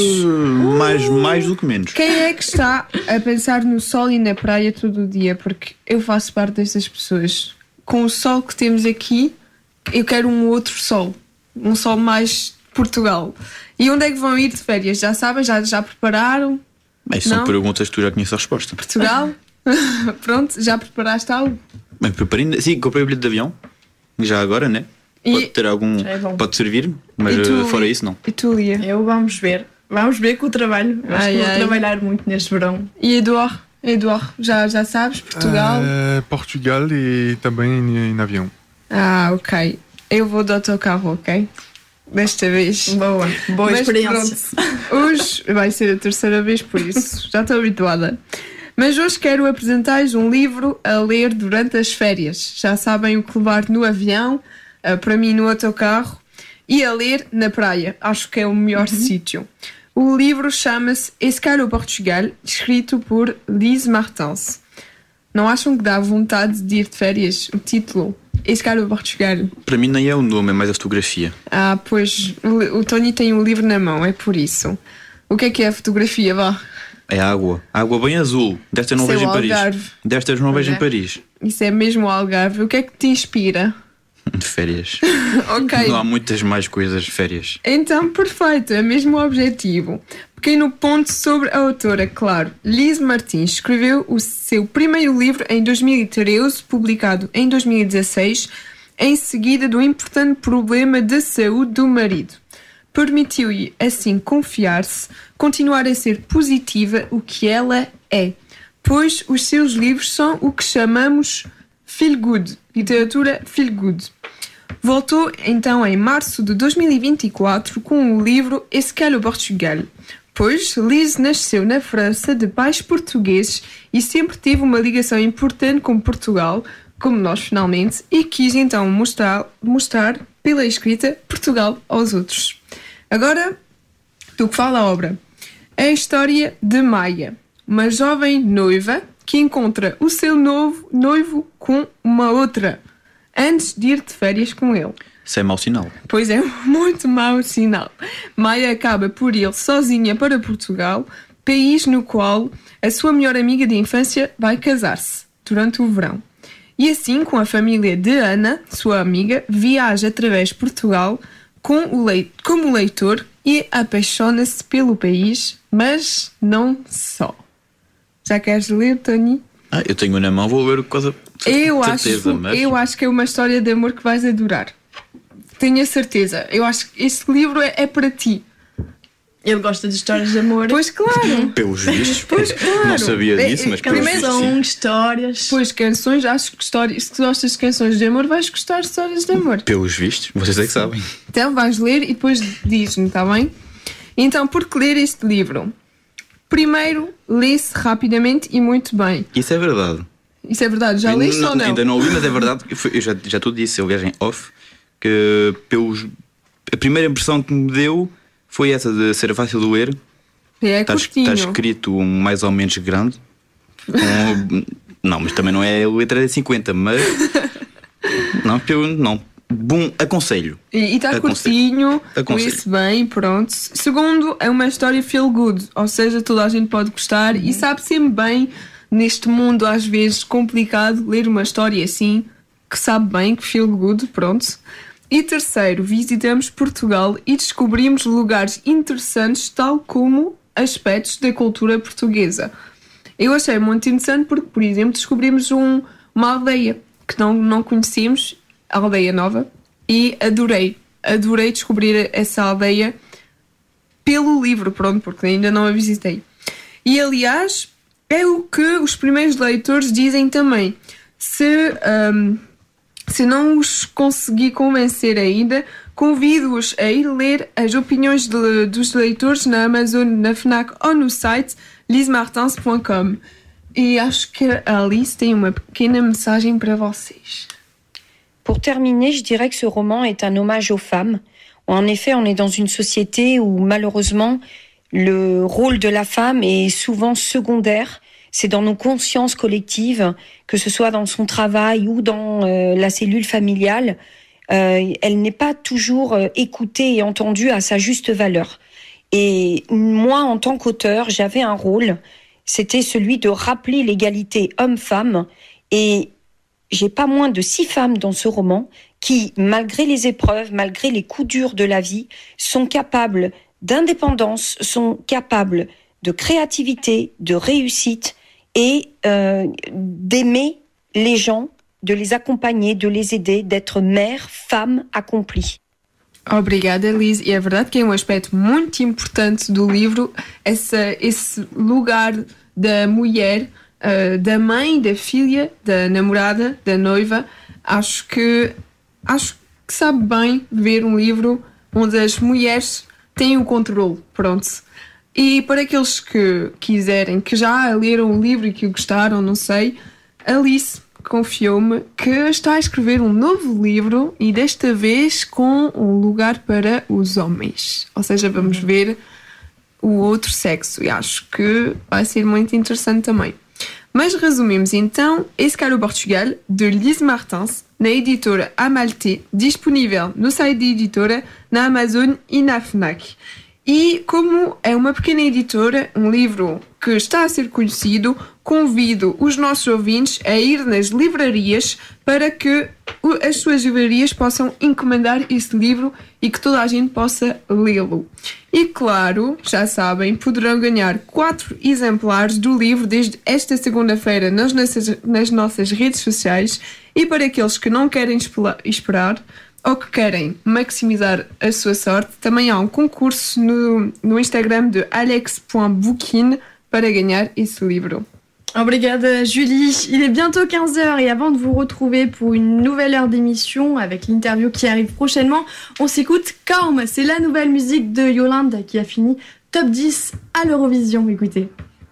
Mais do que menos. Quem é que está a pensar no sol e na praia todo o dia? Porque eu faço parte dessas pessoas. Com o sol que temos aqui, eu quero um outro sol. Um sol mais Portugal. E onde é que vão ir de férias? Já sabem? Já prepararam? Bem, são perguntas que tu já conheces a resposta. Portugal? Pronto, já preparaste algo? Bem, preparei. Sim, comprei o bilhete de avião. Já agora, né? Pode ter algum. Pode servir, mas fora isso, não. E tu, Lia? Vamos ver. Vamos ver com o trabalho. Acho que vou trabalhar muito neste verão. E Eduardo, já sabes? Portugal? Portugal e também em avião. Ok. Eu vou de autocarro, ok? Desta vez. Boa experiência. Pronto, hoje vai ser a terceira vez, por isso já estou habituada. Mas hoje quero apresentar-vos um livro a ler durante as férias. Já sabem o que levar no avião, para mim no autocarro, e a ler na praia. Acho que é o melhor sítio. O livro chama-se Escala ao Portugal, escrito por Liz Martins. Não acham que dá vontade de ir de férias? O título, Escala ao Portugal. Para mim nem é o nome, é mais a fotografia. Pois, o Tony tem o livro na mão, é por isso. O que é a fotografia, vá? É água bem azul. Destas não vejo em Paris. Destas não vejo em Paris. Isso é mesmo o Algarve. O que é que te inspira? De férias. Ok. Não há muitas mais coisas de férias. Então, perfeito, é mesmo o objetivo. Pequeno ponto sobre a autora, claro. Liz Martins escreveu o seu primeiro livro em 2013, publicado em 2016, em seguida do importante problema de saúde do marido. Permitiu-lhe, assim, confiar-se, continuar a ser positiva, o que ela é, pois os seus livros são o que chamamos feel good, literatura feel good. Voltou então em março de 2024 com o livro Escala ao Portugal, pois Liz nasceu na França de pais portugueses e sempre teve uma ligação importante com Portugal, como nós finalmente, e quis então mostrar pela escrita Portugal aos outros. Agora, do que fala a obra? É a história de Maia, uma jovem noiva que encontra o seu noivo com uma outra, antes de ir de férias com ele. Isso é mau sinal. Pois é, muito mau sinal. Maia acaba por ir sozinha para Portugal, país no qual a sua melhor amiga de infância vai casar-se durante o verão. E assim, com a família de Ana, sua amiga, viaja através de Portugal como leitor e apaixona-se pelo país, mas não só. Já queres ler, Tony? Eu tenho na mão, vou ler o que coisa. Eu acho que é uma história de amor que vais adorar. Tenho a certeza. Eu acho que este livro é para ti. Ele gosta de histórias de amor. Pois claro. Pelos vistos. Pois claro. Não sabia disso, mas pelos vistos. São histórias. Pois, canções, acho que histórias. Se gostas de canções de amor, vais gostar de histórias de amor. Pelos vistos, vocês é que sabem. Então vais ler e depois diz-me, está bem? Então, por que ler este livro? Primeiro, lê-se rapidamente e muito bem. Isso é verdade. Isso é verdade, já leste ou não? Ainda não li, mas é verdade. Eu já te disse, aliás, em off, que a primeira impressão que me deu foi essa de ser fácil de ler. Está escrito mais ou menos grande. Não, mas também não é letra de 50, mas não. Bom, aconselho. E está curtinho, lê-se bem, pronto. Segundo, é uma história feel good, ou seja, toda a gente pode gostar e sabe sempre bem, neste mundo às vezes complicado, ler uma história assim, que sabe bem, que feel good, pronto. E terceiro, visitamos Portugal e descobrimos lugares interessantes, tal como aspectos da cultura portuguesa. Eu achei muito interessante porque, por exemplo, descobrimos uma aldeia que não conhecíamos, aldeia nova, e adorei descobrir essa aldeia pelo livro, pronto, porque ainda não a visitei. E aliás, é o que os primeiros leitores dizem também. Se não os conseguir convencer ainda, convido-os a ir ler as opiniões dos leitores na Amazon, na FNAC ou no site lismartins.com. E acho que a Alice tem uma pequena mensagem para vocês. Pour terminer, je dirais que ce roman est un hommage aux femmes. En effet, on est dans une société où malheureusement, le rôle de la femme est souvent secondaire. C'est dans nos consciences collectives, que ce soit dans son travail ou dans la cellule familiale, elle n'est pas toujours écoutée et entendue à sa juste valeur. Et moi, en tant qu'auteur, j'avais un rôle, c'était celui de rappeler l'égalité homme-femme. Et j'ai pas moins de 6 femmes dans ce roman qui, malgré les épreuves, malgré les coups durs de la vie, sont capables d'indépendance, sont capables de créativité, de réussite et d'aimer les gens, de les acompanher, de les aider, d'être mère, femme accomplie. Obrigada, Liz. E é verdade que é um aspecto muito importante do livro, esse lugar da mulher, da mãe, da filha, da namorada, da noiva. Acho que sabe bem ver um livro onde as mulheres têm o controle, pronto. E para aqueles que quiserem, que já leram o livro e que o gostaram, não sei, Alice confiou-me que está a escrever um novo livro e desta vez com um lugar para os homens. Ou seja, vamos ver o outro sexo e acho que vai ser muito interessante também. Mas resumimos então Esse Caro Portugal, de Liz Martins, na editora Amalté, disponível no site da editora, na Amazon e na FNAC. E como é uma pequena editora, um livro que está a ser conhecido, convido os nossos ouvintes a ir nas livrarias para que as suas livrarias possam encomendar esse livro e que toda a gente possa lê-lo. E claro, já sabem, poderão ganhar 4 exemplares do livro desde esta segunda-feira nas nossas redes sociais. E para aqueles que não querem esperar ou que querem maximizar a sua sorte, também há um concurso no Instagram de alex.bookin para ganhar esse livro. Obrigada Julie, il est bientôt 15h et avant de vous retrouver pour une nouvelle heure d'émission avec l'interview qui arrive prochainement, on s'écoute Calm, c'est la nouvelle musique de Yolande qui a fini top 10 à l'Eurovision, écoutez.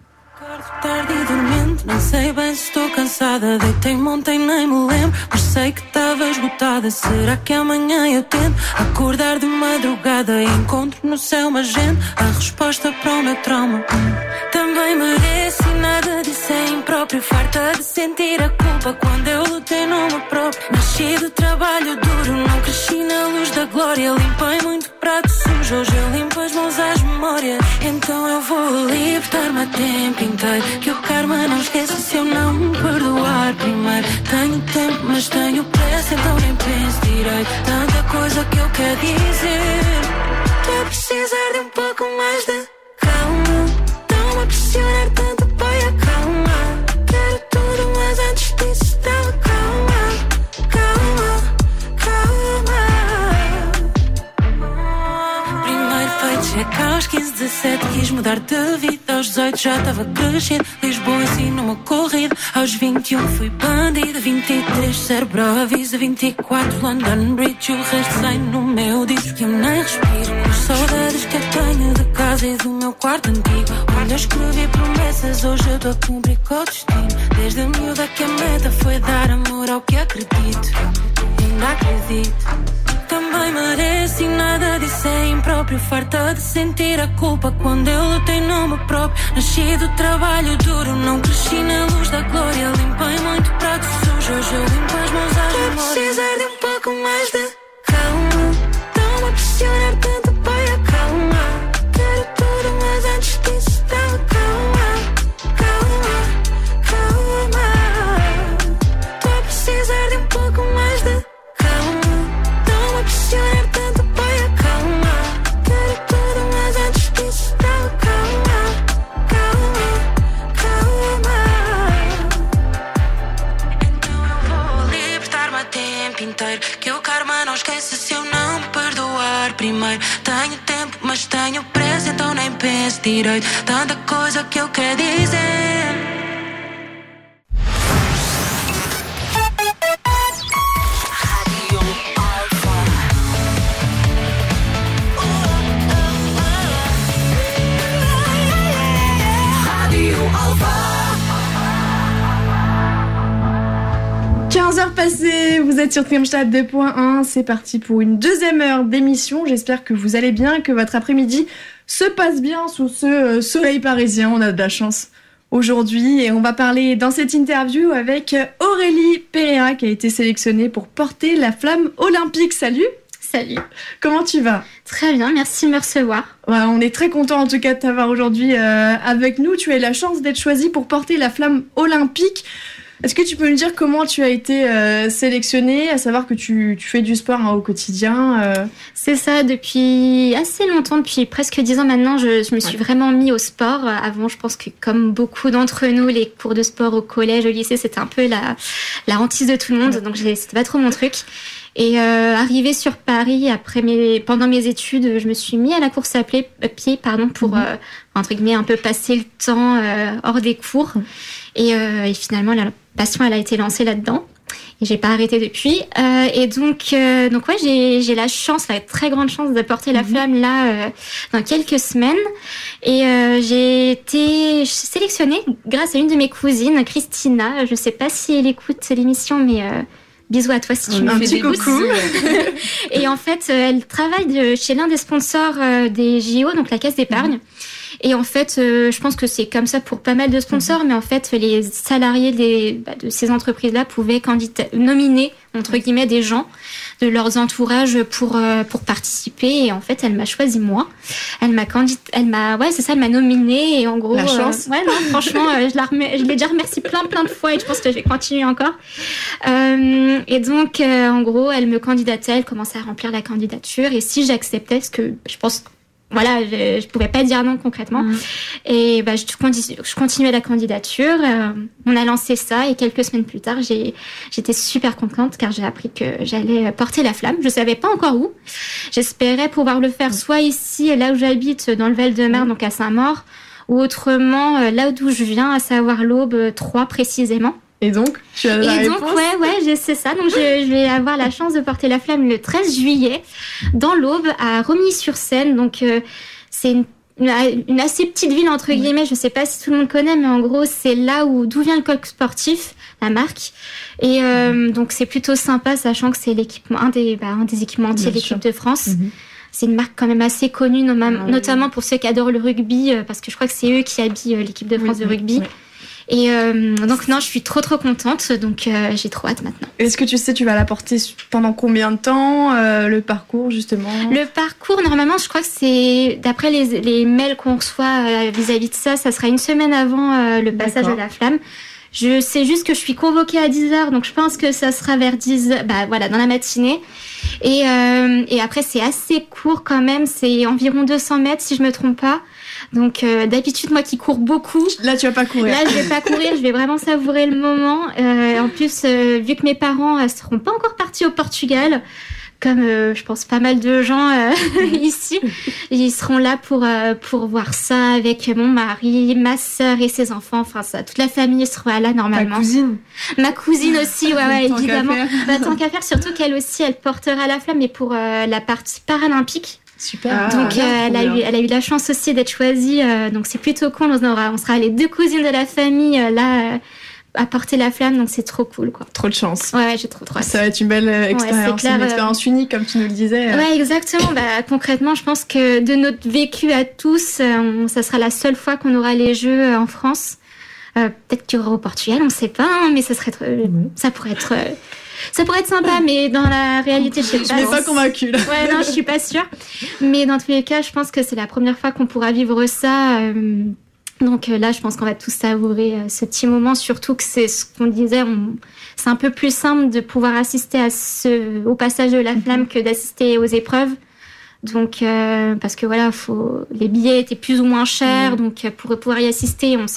Tarde e dormente, não sei bem se estou cansada. Deitei-me ontem, nem me lembro, mas sei que estava esgotada. Será que amanhã eu tento acordar de madrugada e encontro no céu magenta a resposta para o meu trauma? Também mereço e nada disso é impróprio. Farta de sentir a culpa quando eu lutei numa própria. Nasci do trabalho duro, não cresci na luz da glória. Limpei muito prato sujo, hoje eu limpo as mãos às memórias. Então eu vou libertar-me a tempo inteiro, que o karma não esqueça se eu não me perdoar primeiro. Tenho tempo, mas tenho pressa, então nem penso direito. Tanta coisa que eu quero dizer. Estou a precisar de um pouco mais de calma. Estão a pressionar tanto, pai, acalma. Quero tudo, mas antes disso estava calma. Calma, calma. Primeiro feito check aos 15, 17, quis mudar de vida. Aos 18 já estava crescendo. Lisboa ensinou-me a corrida. Aos 21 fui bandida. 23 cérebro avisa. 24 London Bridge. O resto sai no meu disco que eu nem respiro. Com as saudades que eu tenho de casa e do meu quarto antigo, onde eu escrevi promessas, hoje eu estou a cumprir com o destino. Desde a miúda que a meta foi dar amor ao que acredito. Ainda acredito. Também mereço e nada disso é impróprio. Farta de sentir a culpa quando eu lutei numa própria. Nasci do trabalho duro, não cresci na luz da glória. Limpei muito prato sujo, hoje eu limpo as mãos às memórias. Estou a precisar de um pouco mais de calma. Estão a pressionar tanto, pai, acalma. Quero tudo, mas antes disso estava calma. Calma, calma. Estou a precisar de um pouco mais de calma. Estão a pressionar tanto, pai, acalma. Quero tudo, mas antes disso estava calma. Calma, calma. Então eu vou libertar-me a tempo inteiro, que o karma não esqueça se eu não me perdoar primeiro. Tenho tempo, mas tenho pressa, então nem penso direito. Tanta coisa que eu quero dizer. 11h passées, vous êtes sur Thermstad 2.1, c'est parti pour une deuxième heure d'émission. J'espère que vous allez bien, que votre après-midi se passe bien sous ce soleil parisien. On a de la chance aujourd'hui et on va parler dans cette interview avec Aurélie Pereira qui a été sélectionnée pour porter la flamme olympique. Salut! Salut. Comment tu vas? Très bien, merci de me recevoir. Ouais, on est très content en tout cas de t'avoir aujourd'hui avec nous. Tu as eu la chance d'être choisie pour porter la flamme olympique. Est-ce que tu peux nous dire comment tu as été sélectionnée, à savoir que tu fais du sport au quotidien C'est ça, depuis assez longtemps, depuis presque 10 ans maintenant, je me suis vraiment mis au sport. Avant, je pense que comme beaucoup d'entre nous, les cours de sport au collège, au lycée, c'était un peu la hantise de tout le monde, donc c'était pas trop mon truc. Et arrivée sur Paris pendant mes études, je me suis mis à la course à pied, pour entre guillemets un peu passer le temps hors des cours. Et finalement la passion elle a été lancée là-dedans. Et j'ai pas arrêté depuis. Et donc ouais, j'ai la chance, la très grande chance de porter la flamme là dans quelques semaines. Et j'ai été sélectionnée grâce à une de mes cousines, Christina. Je sais pas si elle écoute l'émission, mais bisous à toi si tu me fais des coucou. Et en fait, elle travaille chez l'un des sponsors des JO, donc la Caisse d'épargne. Et en fait, je pense que c'est comme ça pour pas mal de sponsors, mais en fait, les salariés de ces entreprises-là pouvaient nominer, entre guillemets, des gens de leurs entourages pour participer. Et en fait, elle m'a choisi moi. Elle m'a nominée. Et en gros, la chance. Franchement, je l'ai déjà remerciée plein de fois et je pense que je vais continuer encore. Et donc, en gros, elle me candidatait, elle commençait à remplir la candidature. Et si j'acceptais, parce que je pense voilà, je pouvais pas dire non concrètement. Et je continuais la candidature. On a lancé ça et quelques semaines plus tard, j'étais super contente car j'ai appris que j'allais porter la flamme. Je savais pas encore où. J'espérais pouvoir le faire soit ici, là où j'habite, dans le Val-de-Marne, donc à Saint-Maur, ou autrement là d'où je viens, à savoir l'Aube 3 précisément. Et donc, tu as la réponse? Ouais, c'est ça. Donc, je vais avoir la chance de porter la flamme le 13 juillet dans l'Aube à Romilly-sur-Seine. Donc, c'est une assez petite ville, entre guillemets. Je sais pas si tout le monde connaît, mais en gros, c'est là d'où vient le coq sportif, la marque. Et donc, c'est plutôt sympa, sachant que c'est un des équipementiers de l'équipe de France. C'est une marque quand même assez connue, notamment pour ceux qui adorent le rugby, parce que je crois que c'est eux qui habillent l'équipe de France de rugby. Oui. Et donc non, je suis trop contente, donc j'ai trop hâte maintenant. Est-ce que tu sais, tu vas la porter pendant combien de temps, le parcours justement? Le parcours, normalement, je crois que c'est, d'après les mails qu'on reçoit vis-à-vis de ça sera une semaine avant le passage de la flamme. Je sais juste que je suis convoquée à 10h, donc je pense que ça sera vers 10h, dans la matinée. Et après, c'est assez court quand même, c'est environ 200 mètres si je me trompe pas. Donc d'habitude, moi qui cours beaucoup, là tu vas pas courir. Là je vais pas courir, je vais vraiment savourer le moment. En plus, vu que mes parents seront pas encore partis au Portugal, comme je pense pas mal de gens ici, ils seront là pour voir ça avec mon mari, ma sœur et ses enfants. Enfin ça, toute la famille sera là normalement. Ma cousine aussi, ouais évidemment. Tant qu'à faire, surtout qu'elle aussi, elle portera la flamme, mais pour la partie paralympique. Super. Donc elle a eu la chance aussi d'être choisie. Donc c'est plutôt cool. On sera les deux cousines de la famille là à porter la flamme. Donc c'est trop cool quoi. Trop de chance. Ouais, j'ai trop hâte. Ça va être une belle expérience, une expérience unique comme tu nous le disais. Ouais, exactement. Concrètement, je pense que de notre vécu à tous, ça sera la seule fois qu'on aura les Jeux en France. Peut-être qu'il y aura au Portugal, on sait pas, mais ça pourrait être. Ça pourrait être sympa, mais dans la réalité, je sais pas. Je n'ai pas convaincue, là. Ouais, non, je suis pas sûre. Mais dans tous les cas, je pense que c'est la première fois qu'on pourra vivre ça. Donc là, je pense qu'on va tous savourer ce petit moment, surtout que c'est ce qu'on disait, c'est un peu plus simple de pouvoir assister au passage de la flamme que d'assister aux épreuves. Donc, parce que voilà, les billets étaient plus ou moins chers, donc pour pouvoir y assister, on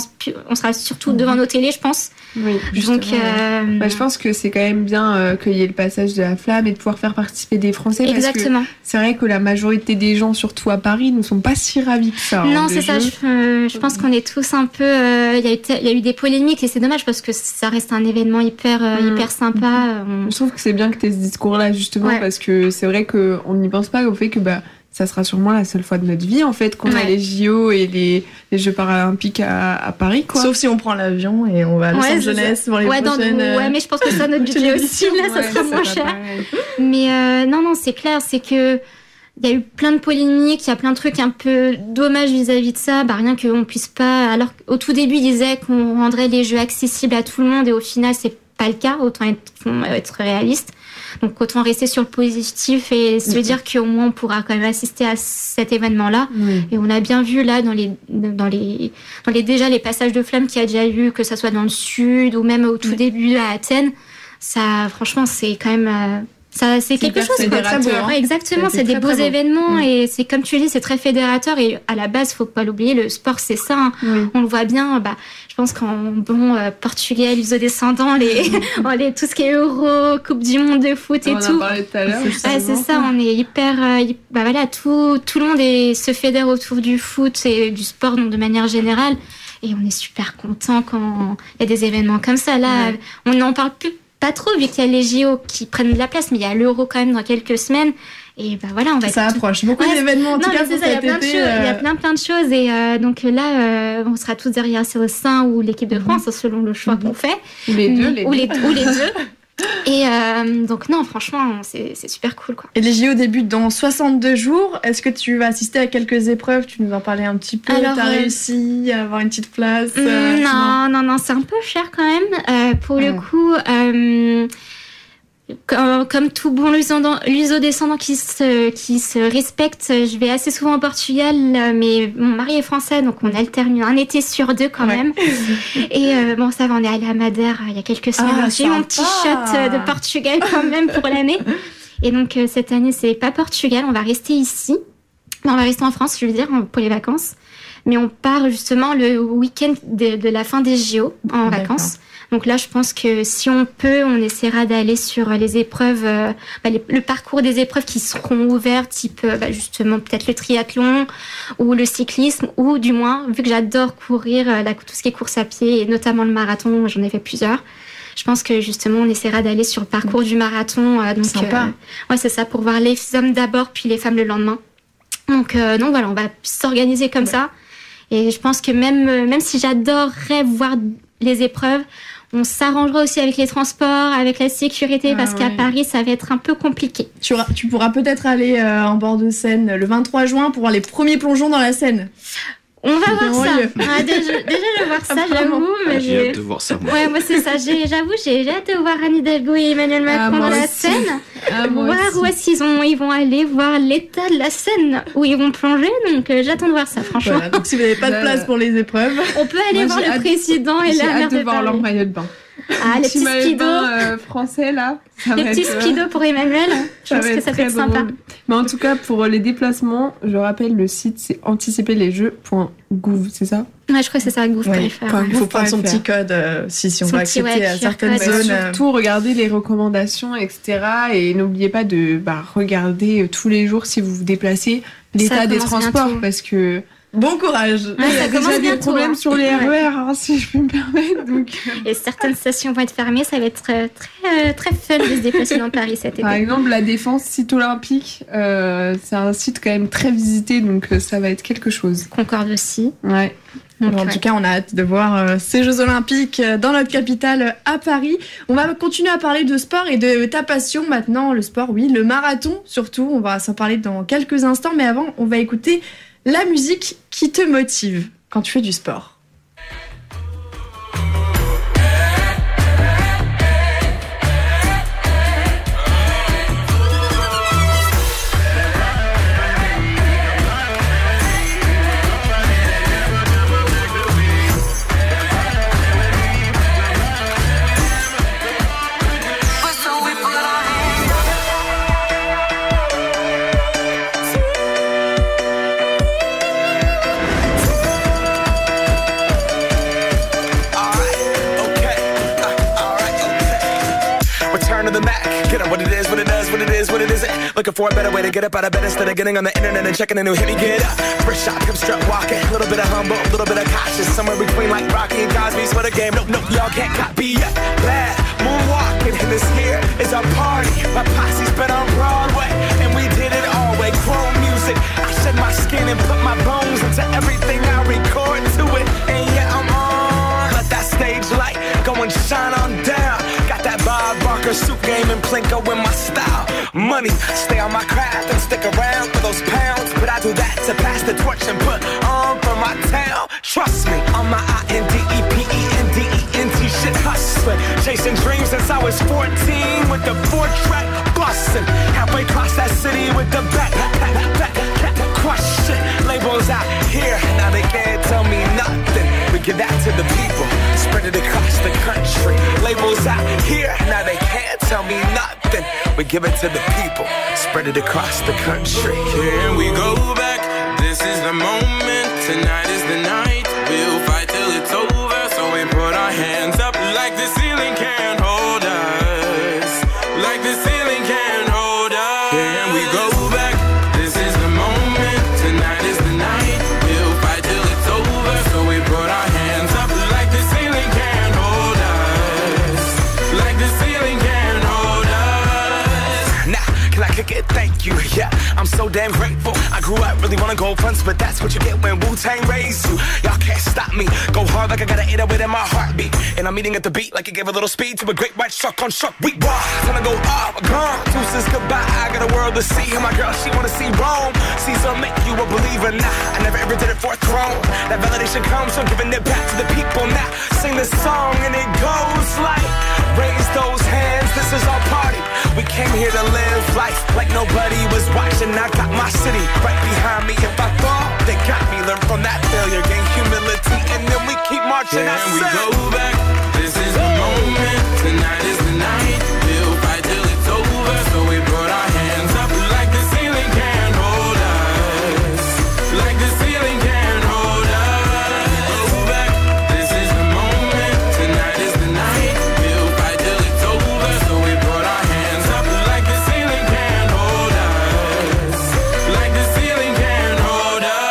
sera surtout devant nos télés, je pense. Oui, donc, je pense que c'est quand même bien qu'il y ait le passage de la flamme et de pouvoir faire participer des Français. Exactement. Parce que c'est vrai que la majorité des gens, surtout à Paris, ne sont pas si ravis que ça. Non, c'est ça. Je pense qu'on est tous un peu. Il y a eu des polémiques et c'est dommage parce que ça reste un événement hyper sympa. Je trouve que c'est bien que tu aies ce discours-là justement parce que c'est vrai qu'on n'y pense pas au fait que ça sera sûrement la seule fois de notre vie en fait qu'on a les JO et les Jeux paralympiques à Paris, quoi. Sauf si on prend l'avion et on va à Los Angeles pour les prochaines... Ouais, mais je pense que ça, notre budget aussi, là, ça sera moins cher. Mais non, c'est clair, c'est que il y a eu plein de polémiques, il y a plein de trucs un peu dommages vis-à-vis de ça, rien qu'on puisse pas... Alors, au tout début, ils disaient qu'on rendrait les jeux accessibles à tout le monde et au final, c'est pas le cas, autant être réaliste. Donc, autant rester sur le positif et se dire qu'au moins, on pourra quand même assister à cet événement-là. Et on a bien vu, là, déjà, les passages de flammes qu'il y a déjà eu, que ça soit dans le sud ou même au tout début à Athènes. Ça, franchement, c'est quand même... c'est quelque chose, quoi. Très beau, hein. Exactement, c'est des beaux événements et c'est comme tu dis, c'est très fédérateur et à la base, faut pas l'oublier, le sport c'est ça, hein. On le voit bien, je pense qu'en Portugais, luso-descendants, tout ce qui est Euro, Coupe du Monde de foot et on tout. en parlait tout à l'heure. C'est ça, on est hyper, tout le monde se fédère autour du foot et du sport donc de manière générale et on est super content quand il y a des événements comme ça. Là, on n'en parle plus. Pas trop, vu qu'il y a les JO qui prennent de la place, mais il y a l'Euro quand même dans quelques semaines. Et on va... Ça approche. Beaucoup d'événements, en tout cas, il y a plein de choses. Il y a plein de choses. Et donc là, on sera tous derrière Célestin ou l'équipe de France, selon le choix qu'on fait. Ou les deux. Et donc non, franchement, c'est super cool, quoi. Et les JO débutent dans 62 jours. Est-ce que tu vas assister à quelques épreuves? Tu nous en parlais un petit peu. T'as réussi à avoir une petite place? Non, c'est un peu cher quand même. Pour le coup, comme tout bon luso-descendant qui se respecte, je vais assez souvent au Portugal, mais mon mari est français, donc on alterne un été sur deux quand même. Et ça va, on est allé à Madère il y a quelques semaines. J'ai eu mon petit shot de Portugal quand même pour l'année. Et donc cette année, c'est pas Portugal, on va rester ici. On va rester en France, je veux dire, pour les vacances. Mais on part justement le week-end de la fin des JO en vacances. Donc là, je pense que si on peut, on essaiera d'aller sur les épreuves, le parcours des épreuves qui seront ouvertes, type justement peut-être le triathlon ou le cyclisme, ou du moins, vu que j'adore courir, tout ce qui est course à pied, et notamment le marathon, j'en ai fait plusieurs. Je pense que justement, on essaiera d'aller sur le parcours du marathon. Donc, sympa. C'est ça, pour voir les hommes d'abord, puis les femmes le lendemain. Donc voilà, on va s'organiser comme ça. Et je pense que même si j'adorerais voir les épreuves, on s'arrangera aussi avec les transports, avec la sécurité, parce qu'à Paris, ça va être un peu compliqué. Tu pourras peut-être aller en bord de Seine le 23 juin pour voir les premiers plongeons dans la Seine. On va voir ça. Déjà, je vais voir ça, j'avoue. Mais j'ai hâte de voir ça. Ouais, moi, c'est ça. J'ai hâte de voir Anne Hidalgo et Emmanuel Macron dans la Seine. Voir où est-ce qu'ils vont aller voir l'état de la Seine où ils vont plonger. Donc, j'attends de voir ça, franchement. Voilà, donc, si vous n'avez pas de place pour les épreuves, on peut aller voir le président et la maire de Paris. J'ai hâte de voir leur maillot de bain. Les petits speedos français là. Les petits speedos pour Emmanuel. Je pense que ça peut être sympa. Mais en tout cas, pour les déplacements, je rappelle le site, c'est anticiperlesjeux.gouv, c'est ça? Ouais, je crois que c'est ça, gouv.fr. Il faut prendre son petit code si on va accepter à certaines zones. Surtout, regardez les recommandations, etc. Et n'oubliez pas de regarder tous les jours si vous vous déplacez l'état des transports, parce que... Bon courage. Ouais, il y a déjà des problèmes sur les RER, si je peux me permettre. Donc... Et certaines stations vont être fermées, ça va être très, très fun de se déplacer dans Paris cet été. Par exemple, la Défense, site olympique, c'est un site quand même très visité, donc ça va être quelque chose. Concorde aussi. Ouais. Donc, en tout cas, on a hâte de voir ces Jeux Olympiques dans notre capitale à Paris. On va continuer à parler de sport et de ta passion maintenant, le sport, oui, le marathon surtout. On va s'en parler dans quelques instants, mais avant, on va écouter la musique qui te motive quand tu fais du sport. Looking for a better way to get up out of bed instead of getting on the internet and checking a new hit. Me get up, first shot, come strut walking. A little bit of humble, a little bit of cautious. Somewhere between like Rocky and Cosby's for the game. Nope, y'all can't copy yet. Bad moonwalking, and this here is our party. My posse's been on Broadway, and we did it all way. Chrome music, and put my bones into everything I record to it. And yeah, I'm on. Let that stage light go and shine on down. Got that Bob Barker suit game and Plinko in my style. Money, stay on my craft and stick around for those pounds. But I do that to pass the torch and put on for my town. Trust me, on my INDEPENDENT shit hustling. Chasing dreams since I was 14 with the 4-track bustin'. Halfway across that city with the back question. Labels out here, now they can't tell me nothing. We give that to the people, spread it across the country. Labels out here, now they can't tell me nothing. We give it to the people, spread it across the country. Here we go back, this is the moment, tonight is the night. We'll fight till it's over, so we put our hands up like the ceiling can't hold us. Like the ceiling can't hold us. Here we go back, this is the moment, tonight is the night. We'll fight till it's over, so we put our hands up like the ceiling can't hold us. Like the ceiling can't hold us. Now, can I kick it? Thank you, yeah, I'm so damn grateful. I grew up really wanna go fronts, but that's what you get when Wu-Tang raised you. Y'all can't stop me, go hard like I got an 808 in my heartbeat. And I'm eating at the beat like it gave a little speed to a great white shark on shark week. Wow, time to go off, gone, deuces goodbye. I got a world to see, and my girl, she wanna see Rome. Caesar make you a believer, nah, I never ever did it for a throne. That validation comes from giving it back to the people. Now, sing this song and it goes like, raise those hands, this is our party. We came here to live life like nobody was watching. I got my city right behind me. If I fall, they got me. Learn from that failure, gain humility, and then we keep marching. And we go back, this is the moment, tonight is the night. We'll fight till it's over, so we put our hands up like the ceiling can't hold us. Like the ceiling can't hold us. Go back, this is the moment, tonight is the night. We'll fight till it's over, so we put our hands up like the ceiling can't hold us. Like the ceiling can't hold us.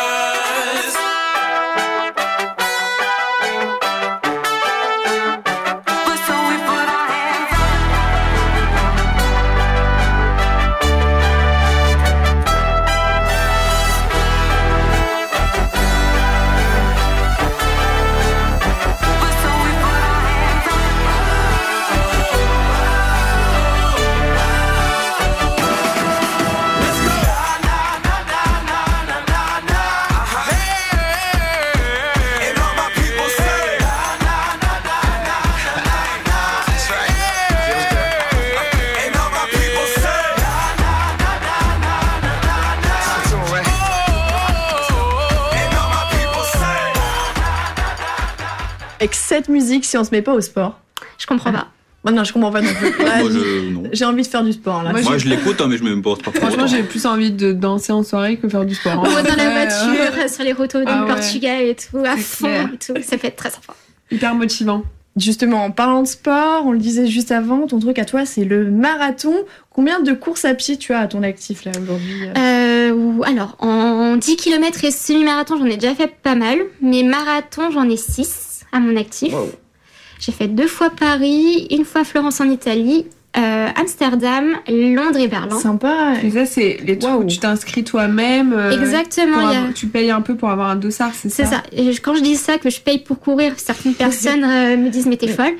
Avec cette musique, si on se met pas au sport. Je comprends pas. Moi, non, je comprends pas non plus. Là, Moi, non. j'ai envie de faire du sport là. Moi, je l'écoute, hein, mais je me mets pas au sport. Franchement, j'ai plus envie de danser en soirée que faire du sport. Ou dans la voiture, sur les routes du Portugal et tout, à C'est fond clair. et tout. Ça peut être très sympa. Hyper motivant. Justement, en parlant de sport, on le disait juste avant, ton truc à toi, c'est le marathon. Combien de courses à pied tu as à ton actif là aujourd'hui Alors, en 10 km et semi-marathon, j'en ai déjà fait pas mal. Mais marathon, j'en ai 6 à mon actif. Wow. J'ai fait 2 fois Paris, 1 fois Florence en Italie, Amsterdam, Londres et Berlin. Sympa. Et ça, c'est les trucs où tu t'inscris toi-même. Exactement. Tu payes un peu pour avoir un dossard, c'est ça? C'est ça. Et quand je dis ça, que je paye pour courir, certaines personnes me disent mais t'es folle.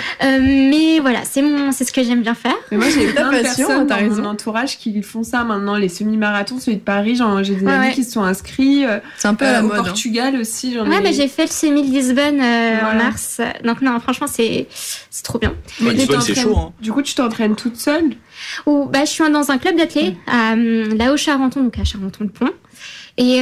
Mais voilà, c'est ce que j'aime bien faire. Mais moi, j'ai plein de passion, personnes t'as dans raison. mon entourage qui font ça maintenant, les semi-marathons, celui de Paris, j'ai des Ouais, amis ouais. qui se sont inscrits. C'est un peu à la au mode. Portugal aussi, j'en ai. Ouais, mais j'ai fait le semi de Lisbonne en Voilà. mars. Donc non, franchement, c'est trop bien. Ouais, tu Lisbonne, c'est t'entraînes- chaud, hein. Du coup, tu t'entraînes toute seule? Ou je suis dans un club d'athlètes à La Haut-Charenton, donc à Charenton-le-Pont. Et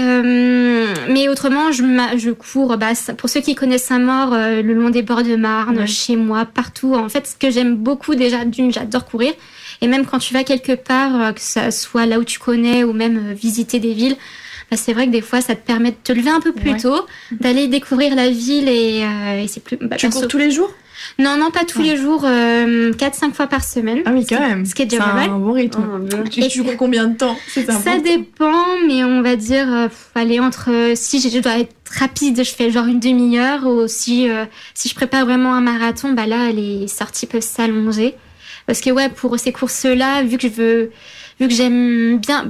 mais autrement, je cours. Pour ceux qui connaissent Saint-Maur, le long des bords de Marne, chez moi, partout. En fait, ce que j'aime beaucoup déjà, j'adore courir. Et même quand tu vas quelque part, que ça soit là où tu connais ou même visiter des villes. C'est vrai que des fois, ça te permet de te lever un peu plus tôt, d'aller découvrir la ville et c'est plus. Tu cours tous les jours? Non, pas tous les jours, 4-5 fois par semaine. Ah oui, quand même. Ce qui est déjà C'est pas mal. un bon rythme. Tu cours combien de temps? Ça dépend, mais on va dire, aller entre. Si je dois être rapide, je fais genre une demi-heure, ou si je prépare vraiment un marathon, là, les sorties peuvent s'allonger. Parce que pour ces courses-là, vu que j'aime bien,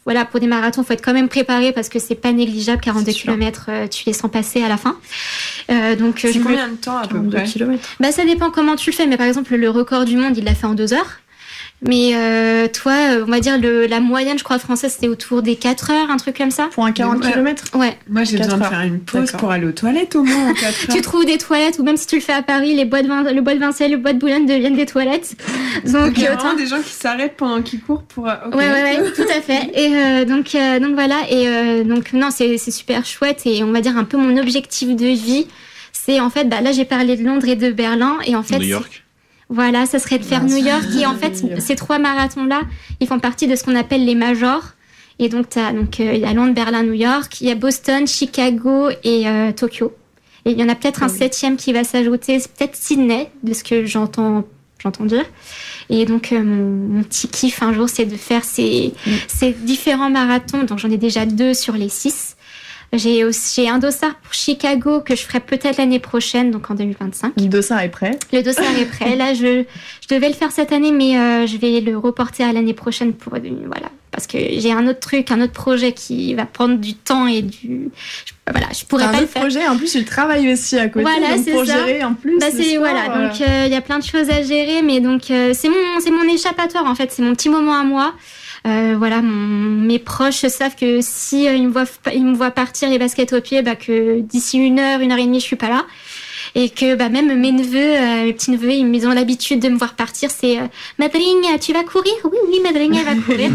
voilà, pour des marathons, faut être quand même préparé parce que c'est pas négligeable. 42 km, tu les sens passer à la fin. Donc, c'est combien de temps à peu près? Bah, ça dépend comment tu le fais. Mais par exemple, le record du monde, il l'a fait en 2 heures. Mais toi, on va dire la moyenne, je crois, française, c'était autour des 4 heures, un truc comme ça. Pour un 40 km? Ouais. Moi, j'ai besoin de faire une pause pour aller aux toilettes au moins en 4 heures. Tu trouves des toilettes, ou même si tu le fais à Paris, le bois de Vincennes, le bois de Boulogne deviennent des toilettes. Donc, il y a vraiment des gens qui s'arrêtent pendant qu'ils courent pour... Okay. Ouais, tout à fait. Et donc voilà. Et donc, non, c'est super chouette. Et on va dire un peu mon objectif de vie, c'est en fait, là, j'ai parlé de Londres et de Berlin. Et en fait, New York. Voilà, ça serait de faire New York. Et en fait, ces 3 marathons-là, ils font partie de ce qu'on appelle les majors. Et donc, il y a Londres, Berlin, New York. Il y a Boston, Chicago et Tokyo. Et il y en a peut-être un 7e qui va s'ajouter. C'est peut-être Sydney, de ce que j'entends dire. Et donc, mon petit kiff un jour, c'est de faire ces différents marathons. Donc, j'en ai déjà 2 sur les 6. J'ai un dossard pour Chicago que je ferai peut-être l'année prochaine, donc en 2025. Le dossard est prêt. Le dossard est prêt. Là, je devais le faire cette année, mais je vais le reporter à l'année prochaine voilà, parce que j'ai un autre projet qui va prendre du temps et je pourrais pas le faire. Projet, en plus, tu travailles aussi à côté. Voilà, donc c'est pour ça. gérer en plus. Donc il y a plein de choses à gérer, mais donc c'est mon échappatoire en fait, c'est mon petit moment à moi. Voilà, mes proches savent que si ils me voient partir les baskets aux pieds, que d'ici 1 heure, 1 heure et demie, je suis pas là. Et que même mes neveux, mes petits neveux, ils ont l'habitude de me voir partir. C'est Madrine, tu vas courir? Oui, Madrine, elle va courir.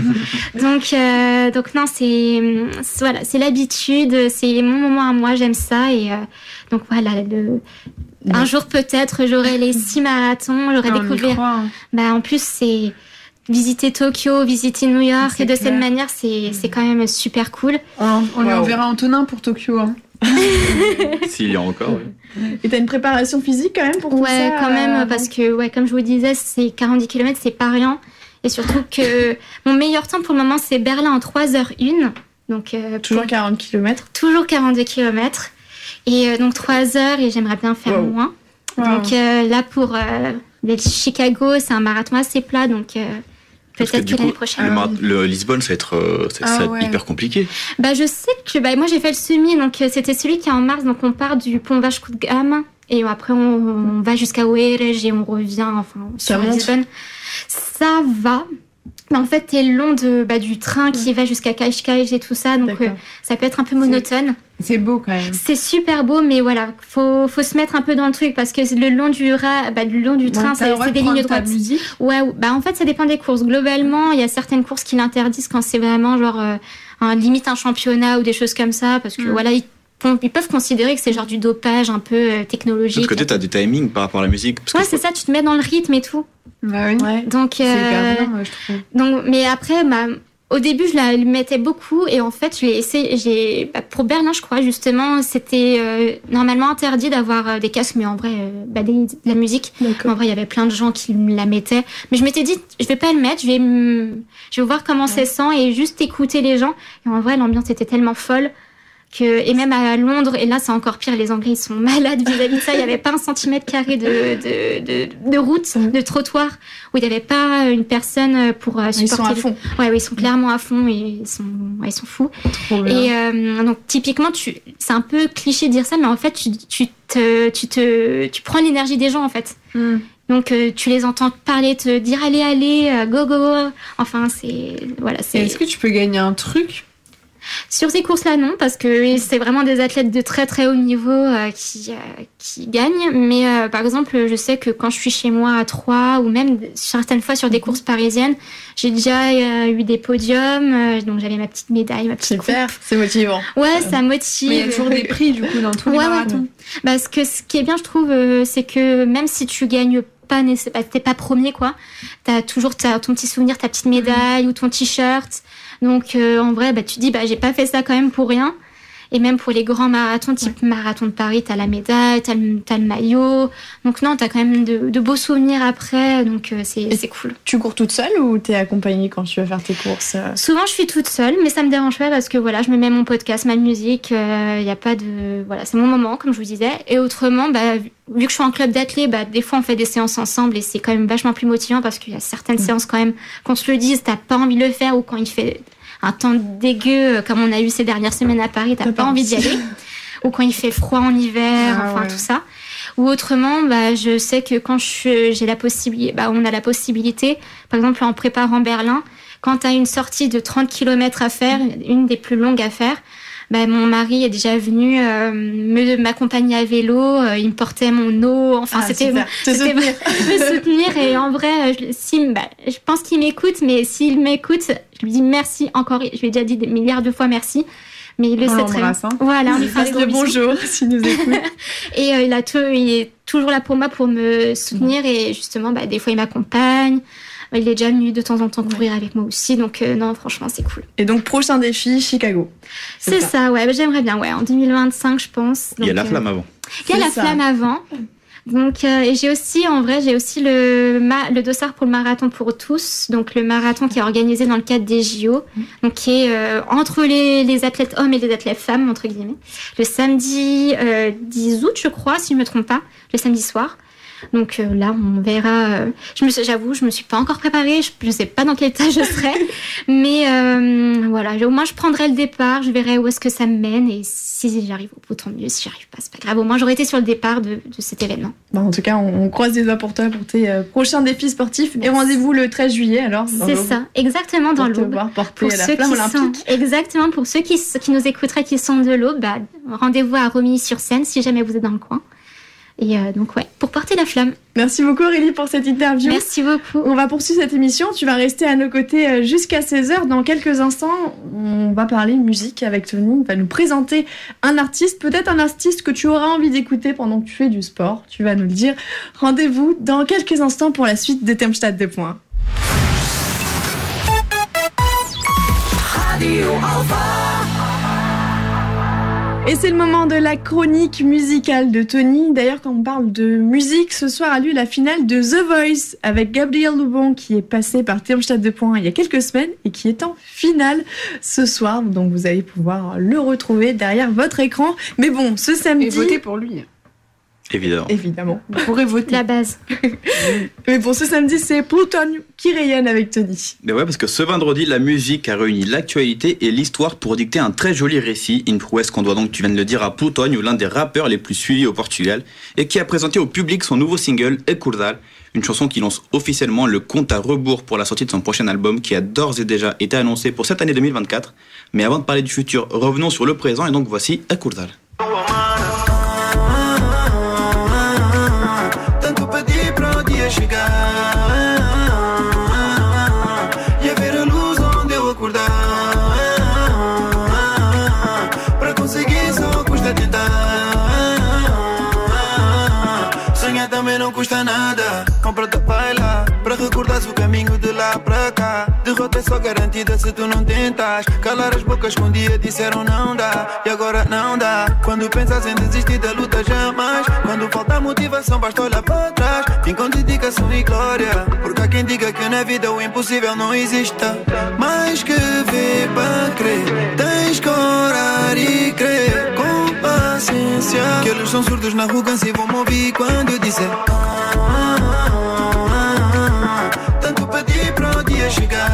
donc non, c'est l'habitude, c'est mon moment à moi, j'aime ça. Et donc voilà, un jour peut-être j'aurai les 6 marathons, j'aurai découvert. En plus c'est visiter Tokyo, visiter New York, et de cette manière, c'est quand même super cool. On lui enverra Antonin pour Tokyo. Hein. S'il y a encore, oui. Et t'as une préparation physique quand même pour tout ça? Ouais, quand même, parce que, comme je vous disais, c'est 40 km, c'est pas rien. Et surtout que mon meilleur temps pour le moment, c'est Berlin en 3h01. Donc, toujours 40 km? Toujours 42 km. Et donc 3 heures, et j'aimerais bien faire moins. Donc là, pour Chicago, c'est un marathon assez plat, donc... peut-être que l'année prochaine. Le Lisbonne, ça va être hyper compliqué. Je sais que moi j'ai fait le semi, donc c'était celui qui est en mars, donc on part du pont Vasco de Gama et après on va jusqu'à Oeiras et on revient sur Lisbonne. Ça va. Mais en fait, t'es le long du train qui va jusqu'à Cascais et tout ça, donc ça peut être un peu monotone. C'est beau quand même. C'est super beau, mais voilà, faut se mettre un peu dans le truc parce que le long du train, c'est des lignes droites. Ouais, en fait, ça dépend des courses. Globalement, il y a certaines courses qui l'interdisent quand c'est vraiment limite un championnat ou des choses comme ça, parce que voilà, ils peuvent considérer que c'est genre du dopage un peu technologique. De l'autre côté, t'as du timing par rapport à la musique. C'est ça, tu te mets dans le rythme et tout. Ouais. Donc, c'est hyper bien, moi, je trouve. Donc, mais après, au début, je la mettais beaucoup et en fait, je l'ai essayé. Pour Berlin, je crois, justement, c'était normalement interdit d'avoir des casques, mais en vrai, de la musique. En vrai, il y avait plein de gens qui la mettaient. Mais je m'étais dit, je vais pas le mettre, je vais voir comment ça sent et juste écouter les gens. Et en vrai, l'ambiance était tellement folle. Et même à Londres, et là c'est encore pire, les Anglais ils sont malades vis-à-vis de ça, il n'y avait pas 1 centimètre carré de route, de trottoir, où il n'y avait pas une personne pour supporter. Ils sont à fond. Ouais, ils sont clairement à fond et ils sont fous. Et donc typiquement, c'est un peu cliché de dire ça, mais en fait tu prends l'énergie des gens en fait. Donc tu les entends parler, te dire allez, go. Enfin Est-ce que tu peux gagner un truc? Sur ces courses-là, non, parce que c'est vraiment des athlètes de très très haut niveau qui gagnent. Mais par exemple, je sais que quand je suis chez moi à Troyes, ou même certaines fois sur des courses parisiennes, j'ai déjà eu des podiums, donc j'avais ma petite médaille, ma petite Super, coupe. C'est motivant. Ouais, ça motive. Mais il y a toujours des prix du coup dans tous les marathons. Parce que ce qui est bien, je trouve, c'est que même si tu gagnes pas, t'es pas premier, quoi, t'as toujours ton petit souvenir, ta petite médaille ou ton t-shirt. Donc en vrai, tu te dis, j'ai pas fait ça quand même pour rien. Et même pour les grands marathons, type marathon de Paris, t'as la médaille, t'as le maillot. Donc non, t'as quand même de beaux souvenirs après, donc c'est cool. Tu cours toute seule ou t'es accompagnée quand tu vas faire tes courses? Souvent, je suis toute seule, mais ça me dérange pas parce que voilà, je me mets mon podcast, ma musique, y a pas de... Voilà, c'est mon moment, comme je vous disais. Et autrement, vu que je suis en club d'athlètes, des fois, on fait des séances ensemble et c'est quand même vachement plus motivant parce qu'il y a certaines séances quand même, qu'on se le dise, t'as pas envie de le faire ou quand il fait un temps dégueu comme on a eu ces dernières semaines à Paris, t'as pas envie d'y aller. Ou quand il fait froid en hiver, tout ça. Ou autrement, je sais que quand j'ai la possibilité, on a la possibilité, par exemple en préparant Berlin, quand t'as une sortie de 30 km à faire, une des plus longues à faire, mon mari est déjà venu m'accompagner à vélo, il me portait mon eau, enfin c'était me soutenir. Et en vrai, je pense qu'il m'écoute, mais s'il m'écoute, je lui dis merci encore, je lui ai déjà dit des milliards de fois merci. Mais il le sait très bien. Voilà, on lui fait le bonjour s'il nous écoute. Et il est toujours là pour moi pour me soutenir et justement, des fois il m'accompagne. Il est déjà venu de temps en temps courir avec moi aussi, donc non, franchement, c'est cool. Et donc, prochain défi, Chicago. C'est ça, j'aimerais bien, en 2025, je pense. Donc, il y a la flamme avant. Il y a la flamme avant. Donc, et j'ai aussi le dossard pour le marathon pour tous, donc le marathon qui est organisé dans le cadre des JO, donc qui est entre les athlètes hommes et les athlètes femmes, entre guillemets, le samedi 10 août, je crois, si je me trompe pas, le samedi soir. Donc là, on verra. J'avoue, je me suis pas encore préparée. Je sais pas dans quel état je serai, mais voilà. Au moins, je prendrai le départ. Je verrai où est-ce que ça me mène. Et si j'arrive au bout, tant mieux. Si j'arrive pas, c'est pas grave. Au moins, j'aurais été sur le départ de cet événement. En tout cas, on croise les doigts pour toi pour tes prochains défis sportifs. Et rendez-vous le 13 juillet alors. C'est ça, exactement dans l'Aube. Pour la flamme olympique. Exactement pour ceux qui nous écouteraient, qui sont de l'Aube, rendez-vous à Romilly-sur-Seine si jamais vous êtes dans le coin. Et donc, pour porter la flamme. Merci beaucoup Aurélie pour cette interview. Merci beaucoup. On va poursuivre cette émission. Tu vas rester à nos côtés jusqu'à 16h. Dans quelques instants, on va parler musique avec Tony. Il va nous présenter un artiste, peut-être un artiste que tu auras envie d'écouter pendant que tu fais du sport. Tu vas nous le dire. Rendez-vous dans quelques instants pour la suite de Termstad 2 points. Radio Alpha. Et c'est le moment de la chronique musicale de Tony. D'ailleurs, quand on parle de musique, ce soir a lieu la finale de The Voice avec Gabriel Loubon qui est passé par Termstad 2 points il y a quelques semaines et qui est en finale ce soir. Donc vous allez pouvoir le retrouver derrière votre écran. Mais bon, ce samedi... Et voter pour lui. Évidemment. Vous pourrez voter. La base. Mais bon, ce samedi, c'est Plutonium qui rayonne avec Tony. Mais ouais, parce que ce vendredi, la musique a réuni l'actualité et l'histoire pour dicter un très joli récit. Une prouesse qu'on doit donc, tu viens de le dire, à Plutonium, l'un des rappeurs les plus suivis au Portugal, et qui a présenté au public son nouveau single, Acordar, une chanson qui lance officiellement le compte à rebours pour la sortie de son prochain album, qui a d'ores et déjà été annoncé pour cette année 2024. Mais avant de parler du futur, revenons sur le présent, et donc voici Acordar. Chegar e ver a luz onde eu acordar. Para conseguir só custa tentar. Sonhar também não custa nada. Compra-te baila para recordares o caminho de lá para cá. Derrota é só garantida se tu não tentas. Calar as bocas que um dia disseram não dá e agora não dá. Quando pensas em desistir da luta jamais. Quando falta motivação basta olhar para trás. Vim com dedicação e glória. Porque há quem diga que na vida o impossível não exista. Mais que ver para crer. Tens que orar e crer com paciência. Que eles são surdos na arrogância e vão me ouvir quando eu disser tanto pedi para o dia chegar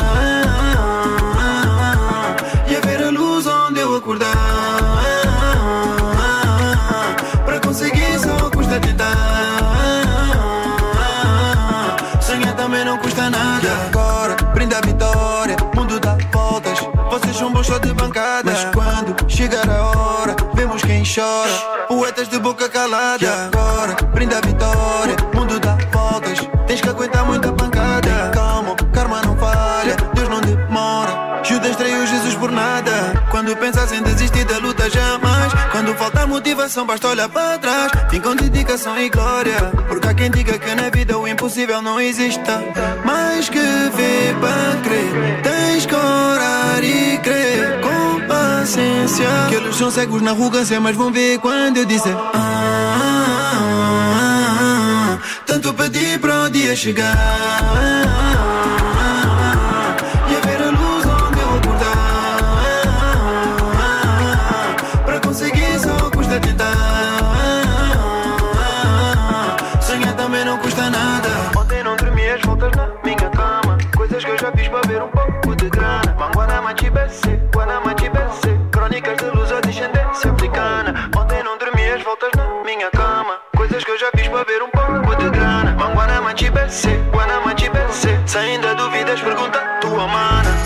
e a ver a luz onde eu acordar. Para conseguir só custa tentar. Sonhar também não custa nada. E agora, brinda a vitória. Mundo dá voltas. Vocês são bons só de bancada. Mas quando chegar a hora, vemos quem chora. Poetas de boca calada. E agora, brinda a vitória. Mundo dá voltas. Tens que aguentar muita pancada. E calma, karma não falha. Deus não demora. Judas traiu Jesus por nada. Quando pensas em desistir da luta jamais. Quando falta motivação basta olhar para trás. Vim com dedicação e glória. Porque há quem diga que na vida o impossível não exista. Mais que ver para crer. Tens que orar e crer com paciência. Que eles são cegos na arrogância mas vão ver quando eu disser tanto pedi para o dia chegar e a ver a luz onde eu acordar. Para conseguir só custa tentar. Sonhar também não custa nada. Ontem não dormi as voltas na minha cama. Coisas que eu já fiz para ver um pouco de grana. Manguara Guanamachibesse, Guanamachibesse. Crônicas de luz, a descendência africana. Ontem não dormi, as voltas na minha cama. Coisas que eu já fiz para ver um pouco de grana. Guanamachibesse, Guanamachibesse. Se ainda duvidas, pergunta a tua mana.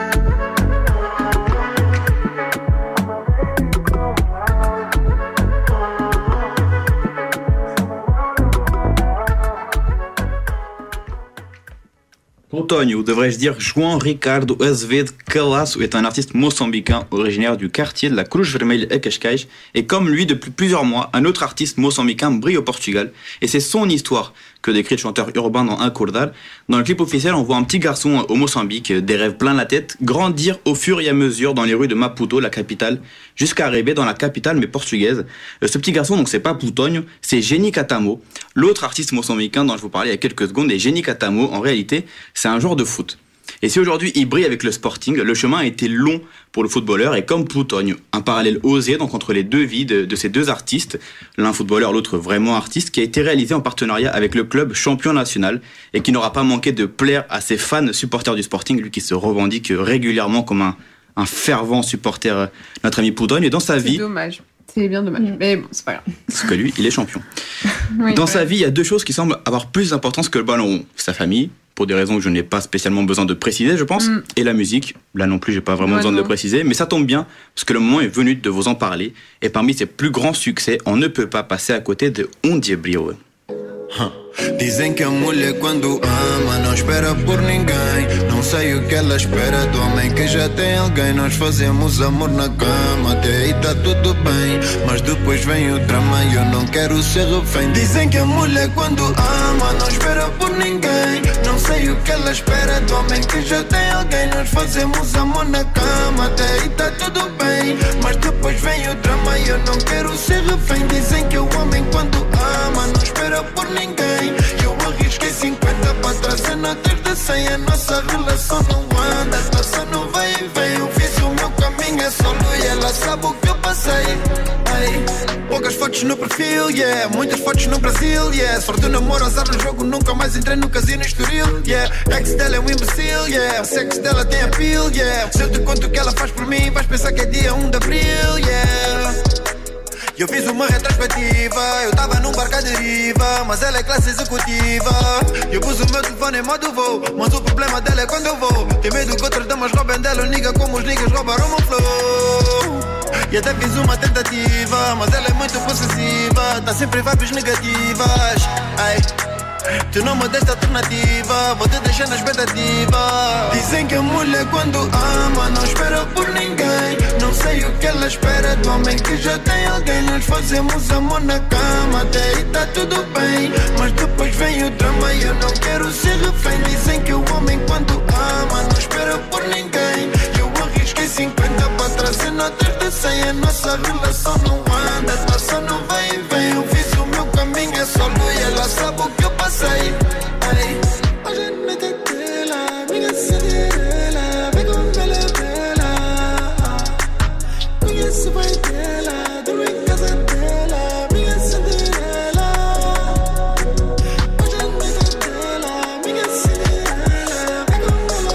Plutonio, ou devrais-je dire João Ricardo Azevedo Calaço, est un artiste moçambicain originaire du quartier de la Cruz Vermelha à Cascais. Et comme lui, depuis plusieurs mois, un autre artiste moçambicain brille au Portugal. Et c'est son histoire que décrit le chanteur urbain dans Acordar. Dans le clip officiel, on voit un petit garçon au Mozambique, des rêves plein la tête, grandir au fur et à mesure dans les rues de Maputo, la capitale, jusqu'à arriver dans la capitale mais portugaise. Ce petit garçon, donc c'est pas Plutonio, c'est Jenny Catamo, l'autre artiste moçambicain dont je vous parlais il y a quelques secondes. Et Jenny Catamo, en réalité, c'est un joueur de foot. Et si aujourd'hui il brille avec le Sporting, le chemin a été long pour le footballeur et comme Plutonio, un parallèle osé donc entre les deux vies de ces deux artistes, l'un footballeur, l'autre vraiment artiste, qui a été réalisé en partenariat avec le club champion national et qui n'aura pas manqué de plaire à ses fans supporters du Sporting, lui qui se revendique régulièrement comme un fervent supporter, notre ami Plutonio. Et dans sa vie... C'est dommage. C'est bien dommage, mais bon, c'est pas grave. Parce que lui, il est champion. Oui, dans sa vie, il y a deux choses qui semblent avoir plus d'importance que le ballon rond. Sa famille, pour des raisons que je n'ai pas spécialement besoin de préciser, je pense, et la musique. Là non plus, j'ai pas vraiment besoin de le préciser, mais ça tombe bien, parce que le moment est venu de vous en parler. Et parmi ses plus grands succès, on ne peut pas passer à côté de Onde Brilho. Dizem que a mulher quando ama não espera por ninguém. Não sei o que ela espera do homem que já tem alguém. Nós fazemos amor na cama, até aí tá tudo bem. Mas depois vem o drama e eu não quero ser refém. Dizem que a mulher quando ama não espera por ninguém. Não sei o que ela espera do homem que já tem alguém. Nós fazemos amor na cama, até aí tá tudo bem. Mas depois vem o drama e eu não quero ser refém. Dizem que o homem quando ama não espera por ninguém. Eu arrisquei 50 para trazer notas de 100. A nossa relação não anda, passa não vai e vem. Eu fiz o meu caminho, é solo e ela sabe o que eu passei. Ei, poucas fotos no perfil, yeah. Muitas fotos no Brasil, yeah. Sorte do namoro, azar no jogo, nunca mais entrei no casino Estoril, yeah. Ex dela é um imbecil, yeah. O sexo dela tem appeal, yeah. Se eu te conto o que ela faz por mim, vais pensar que é dia 1 de abril, yeah. Eu fiz uma retrospectiva, eu tava num barco à deriva, mas ela é classe executiva. Eu pus o meu telefone em modo voo, mas o problema dela é quando eu vou. Tem medo que outras damas roubem dela, nigga como os niggas roubaram o meu flow. E até fiz uma tentativa, mas ela é muito possessiva, tá sempre vibes negativas. Ai, tu não me deste alternativa, vou te deixar na expectativa. Dizem que a mulher quando ama não espera por ninguém. Não sei o que ela espera do homem que já tem alguém. Nós fazemos amor na cama, até aí tá tudo bem. Mas depois vem o drama e eu não quero ser refém. Dizem que o homem quando ama não espera por ninguém. Eu arrisquei 50 para trazer notas de 100. A nossa relação não anda, passa não vai e vem. Eu fiz o meu caminho, é solo e ela sabe o que eu passei. Ei, hoje me tetela, minha Cinderela, vem com bela bela. Conheço o pai dela, durmo em casa dela, minha Cinderela. Hoje me tetela, minha Cinderela, vem com bela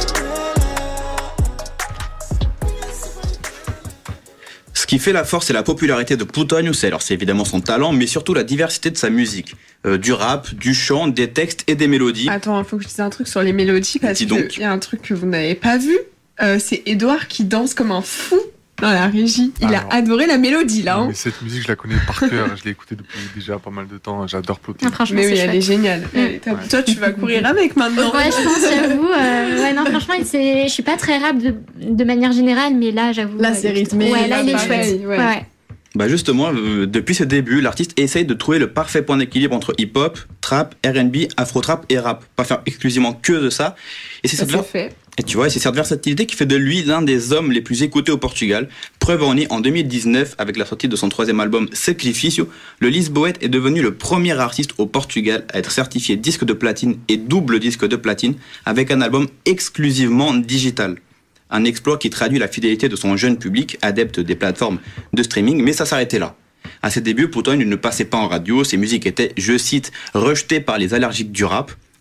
Ce qui fait la force et la popularité de Plutonio, c'est évidemment son talent, mais surtout la diversité de sa musique. Du rap, du chant, des textes et des mélodies. Attends, il faut que je dise un truc sur les mélodies, parce qu'il y a un truc que vous n'avez pas vu. C'est Edouard qui danse comme un fou dans la régie. Il a adoré la mélodie, là. Hein. Mais cette musique, je la connais par cœur. Je l'ai écoutée depuis déjà pas mal de temps. J'adore Plutonio. Franchement, mais oui, elle est géniale. Toi, tu vas courir avec maintenant. Ouais, je pense, j'avoue. Ouais, non, franchement, je suis pas très rap de manière générale, mais là, j'avoue. Là, c'est rythmé. Ouais, là, il est chouette. Ouais. Bah justement, depuis ses débuts, l'artiste essaye de trouver le parfait point d'équilibre entre hip-hop, trap, R&B, afro-trap et rap. Pas faire exclusivement que de ça. Et c'est Et tu vois, c'est cette versatilité qui fait de lui l'un des hommes les plus écoutés au Portugal. Preuve en est, en 2019, avec la sortie de son 3e album Sacrifício, le Lisboète est devenu le premier artiste au Portugal à être certifié disque de platine et double disque de platine avec un album exclusivement digital. Un exploit qui traduit la fidélité de son jeune public, adepte des plateformes de streaming, mais ça s'arrêtait là. À ses débuts, Plutonio ne passait pas en radio, ses musiques étaient, je cite, rejetées par les allergiques du rap.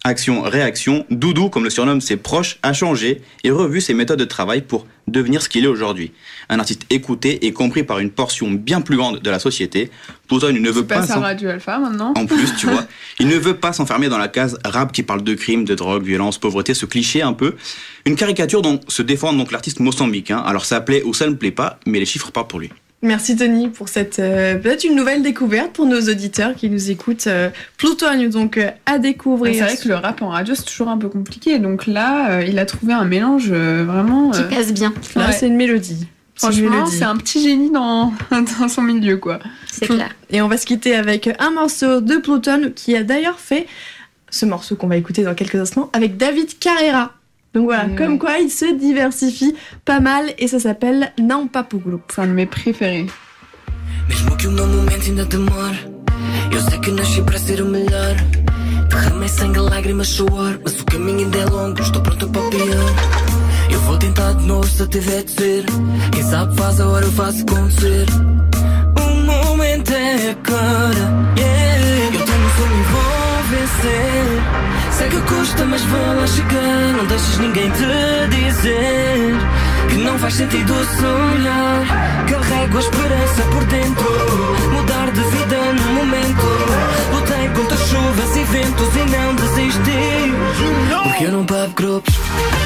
Action-réaction, Doudou, comme le surnomment ses proches, a changé et revu ses méthodes de travail pour devenir ce qu'il est aujourd'hui. Un artiste écouté et compris par une portion bien plus grande de la société. Pluton ne veut pas... passe à Radio Alpha maintenant. En plus, tu vois, il ne veut pas s'enfermer dans la case rap qui parle de crimes, de drogue, violence, pauvreté, ce cliché un peu. Une caricature dont se défend donc l'artiste mozambicain. Alors ça plaît ou ça ne plaît pas, mais les chiffres parlent pour lui. Merci Tony pour cette peut-être une nouvelle découverte pour nos auditeurs qui nous écoutent. Pluton donc à découvrir. C'est vrai que le rap en radio c'est toujours un peu compliqué, donc là il a trouvé un mélange vraiment qui passe bien. Là, c'est une mélodie. Franchement, c'est un petit génie dans son milieu, quoi. C'est clair. Et on va se quitter avec un morceau de Pluton qui a d'ailleurs fait ce morceau qu'on va écouter dans quelques instants avec David Carrera. Donc voilà, comme quoi il se diversifie pas mal et ça s'appelle Não Papo Group. C'est un de mes préférés. Mesmo que o meu momento ainda demore, eu sei que nasci para ser o melhor. Derramei sangue, lágrimas, suor, mas o caminho ainda é longo, estou pronto para o pior. Eu vou tentar de novo se tiver de ser. Quem sabe faz a hora, eu faço acontecer. O momento é agora, yeah. Eu tenho um sonho e vou vencer. Sei que custa, mas vou lá chegar. Não deixes ninguém te dizer que não faz sentido sonhar. Carrego a esperança por dentro, mudar de vida no momento. Lutei contra chuvas e ventos e não desisti, porque eu não pago grupos.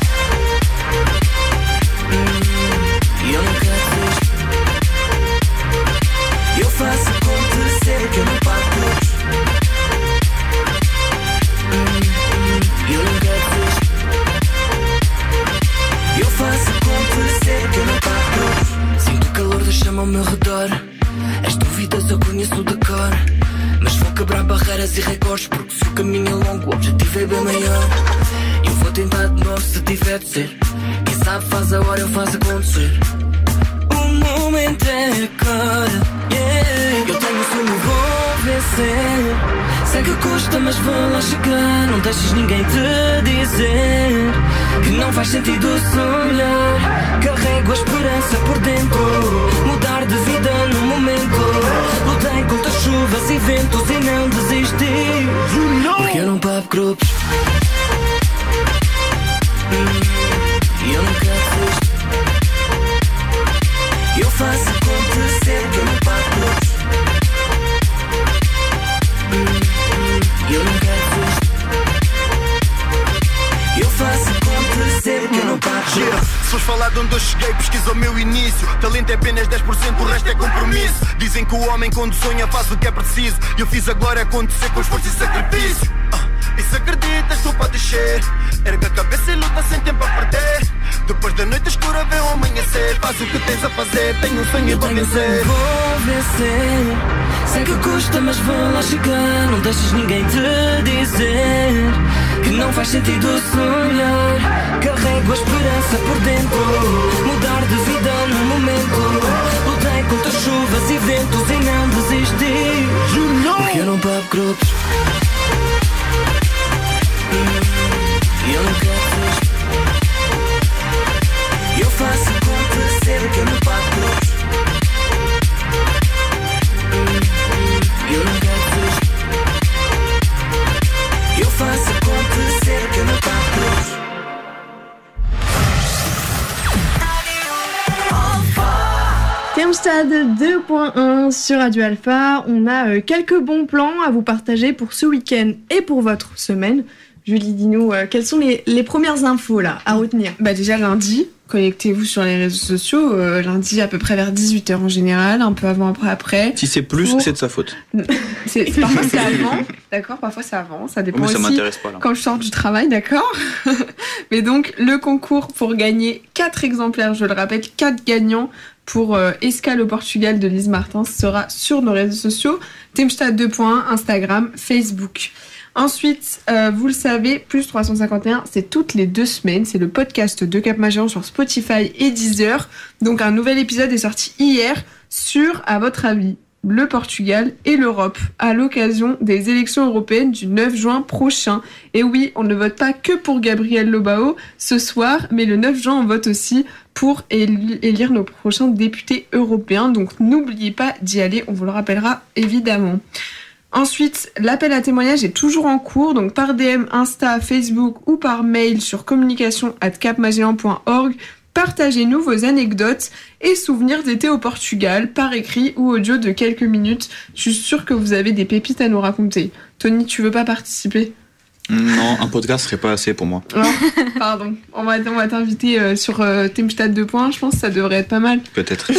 E eu nunca desisto. Eu faço acontecer, que eu não pago grupos. Eu nunca desisto. Eu faço acontecer, que eu não pago grupos. Sinto o calor da chama ao meu redor. As dúvidas eu conheço de cor, mas vou quebrar barreiras e recordes, porque se o caminho é longo, o objetivo é bem maior. Eu vou tentar de novo se tiver de ser. Quem sabe faz a hora, eu faço acontecer. O momento é agora, yeah. Eu tenho um sonho e vou vencer. Sei que custa, mas vou lá chegar. Não deixes ninguém te dizer que não faz sentido sonhar. Carrego a esperança por dentro, mudar de vida no momento. Lutei contra chuvas e ventos e não desisti, porque eu não pago grupos. E eu nunca desisto. Eu faço acontecer, que eu não pago grupos. E eu nunca desisto. Eu faço acontecer, que eu não pago grupos. Se fores falar de onde eu cheguei, pesquisa o meu início. Talento é apenas 10%, o resto é compromisso. Dizem que o homem quando sonha faz o que é preciso. E eu fiz agora acontecer com esforço e sacrifício. E se acreditas, tu podes descer. Erga a cabeça e luta sem tempo a perder. Depois da noite escura vem o amanhecer. Faz o que tens a fazer, tenho um sonho e vou vencer. Vou vencer. Sei que custa, mas vou lá chegar. Não deixes ninguém te dizer que não faz sentido sonhar. Carrego a esperança por dentro, mudar de vida no momento. Lutei contra chuvas e ventos e não desisti, porque eu não pago grupos. E eu nunca desisto. Eu faço acontecer, que eu não pago grupos. E eu nunca desisto. Eu faço acontecer, que eu não pago grupos. Termstad 2.1 sur Radio Alpha. On a quelques bons plans à vous partager pour ce week-end et pour votre semaine. Julie, dis-nous, quelles sont les premières infos là à retenir? Bah déjà lundi, connectez-vous sur les réseaux sociaux. Lundi à peu près vers 18h en général, un peu avant, après. Si c'est plus, c'est de sa faute. Parfois c'est avant, d'accord, parfois c'est avant, ça dépend mais ça aussi m'intéresse pas, là. quand je sors du travail, d'accord. Mais donc le concours pour gagner 4 exemplaires, je le rappelle, 4 gagnants pour Escale au Portugal de Lise Martins sera sur nos réseaux sociaux, Termstad 2.1, Instagram, Facebook. Ensuite, vous le savez, Plus 351, c'est toutes les 2 semaines. C'est le podcast de Cap Magellan sur Spotify et Deezer. Donc un nouvel épisode est sorti hier sur, à votre avis, le Portugal et l'Europe à l'occasion des élections européennes du 9 juin prochain. Et oui, on ne vote pas que pour Gabriel Lobao ce soir, mais le 9 juin, on vote aussi pour élire nos prochains députés européens. Donc n'oubliez pas d'y aller, on vous le rappellera évidemment. Ensuite, l'appel à témoignages est toujours en cours, donc par DM, Insta, Facebook ou par mail sur communication@capmagellan.org. Partagez-nous vos anecdotes et souvenirs d'été au Portugal, par écrit ou audio de quelques minutes. Je suis sûre que vous avez des pépites à nous raconter. Tony, tu veux pas participer ? Non, un podcast serait pas assez pour moi. Oh, pardon, on va t'inviter sur Temstad 2 points, je pense que ça devrait être pas mal. Peut-être.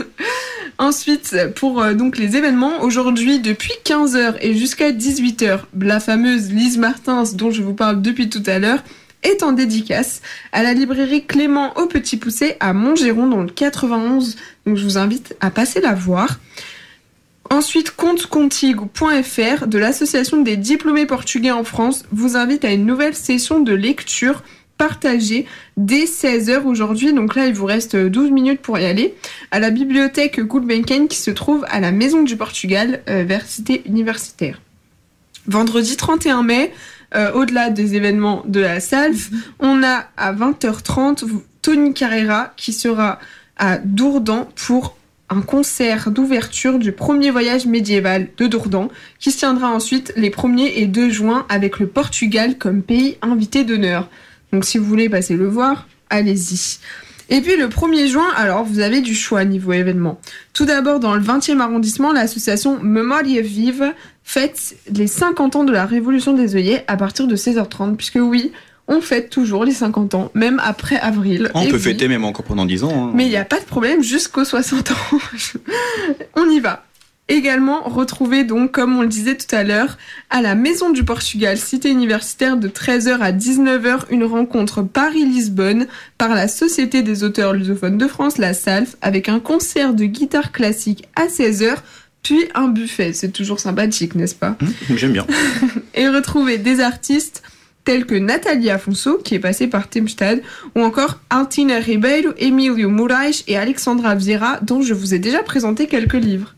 Ensuite, pour donc les événements, aujourd'hui, depuis 15h et jusqu'à 18h, la fameuse Lise Martins, dont je vous parle depuis tout à l'heure, est en dédicace à la librairie Clément au Petit Poucet à Montgeron dans le 91. Donc je vous invite à passer la voir. Ensuite, contecontigo.fr de l'association des diplômés portugais en France vous invite à une nouvelle session de lecture partagée dès 16h aujourd'hui. Donc là, il vous reste 12 minutes pour y aller à la bibliothèque Gulbenkian qui se trouve à la Maison du Portugal, vers Cité Universitaire. Vendredi 31 mai, au-delà des événements de la SALF, on a à 20h30 Tony Carrera qui sera à Dourdan pour un concert d'ouverture du premier voyage médiéval de Dourdan qui se tiendra ensuite les 1er et 2 juin avec le Portugal comme pays invité d'honneur. Donc si vous voulez passer le voir, allez-y. Et puis le 1er juin, alors vous avez du choix niveau événement. Tout d'abord dans le 20e arrondissement, l'association Memoria Vive fête les 50 ans de la Révolution des œillets à partir de 16h30, puisque oui, on fête toujours les 50 ans, même après avril. On peut fêter même encore pendant 10 ans. Hein. Mais il n'y a pas de problème jusqu'aux 60 ans. On y va. Également, retrouvez donc, comme on le disait tout à l'heure, à la Maison du Portugal, cité universitaire de 13h à 19h, une rencontre Paris-Lisbonne par la Société des auteurs lusophones de France, la SALF, avec un concert de guitare classique à 16h, puis un buffet. C'est toujours sympathique, n'est-ce pas ? J'aime bien. Et retrouvez des artistes tels que Nathalie Afonso, qui est passée par Temstad, ou encore Artina Ribeiro, Emílio Moraes et Alexandra Vieira, dont je vous ai déjà présenté quelques livres.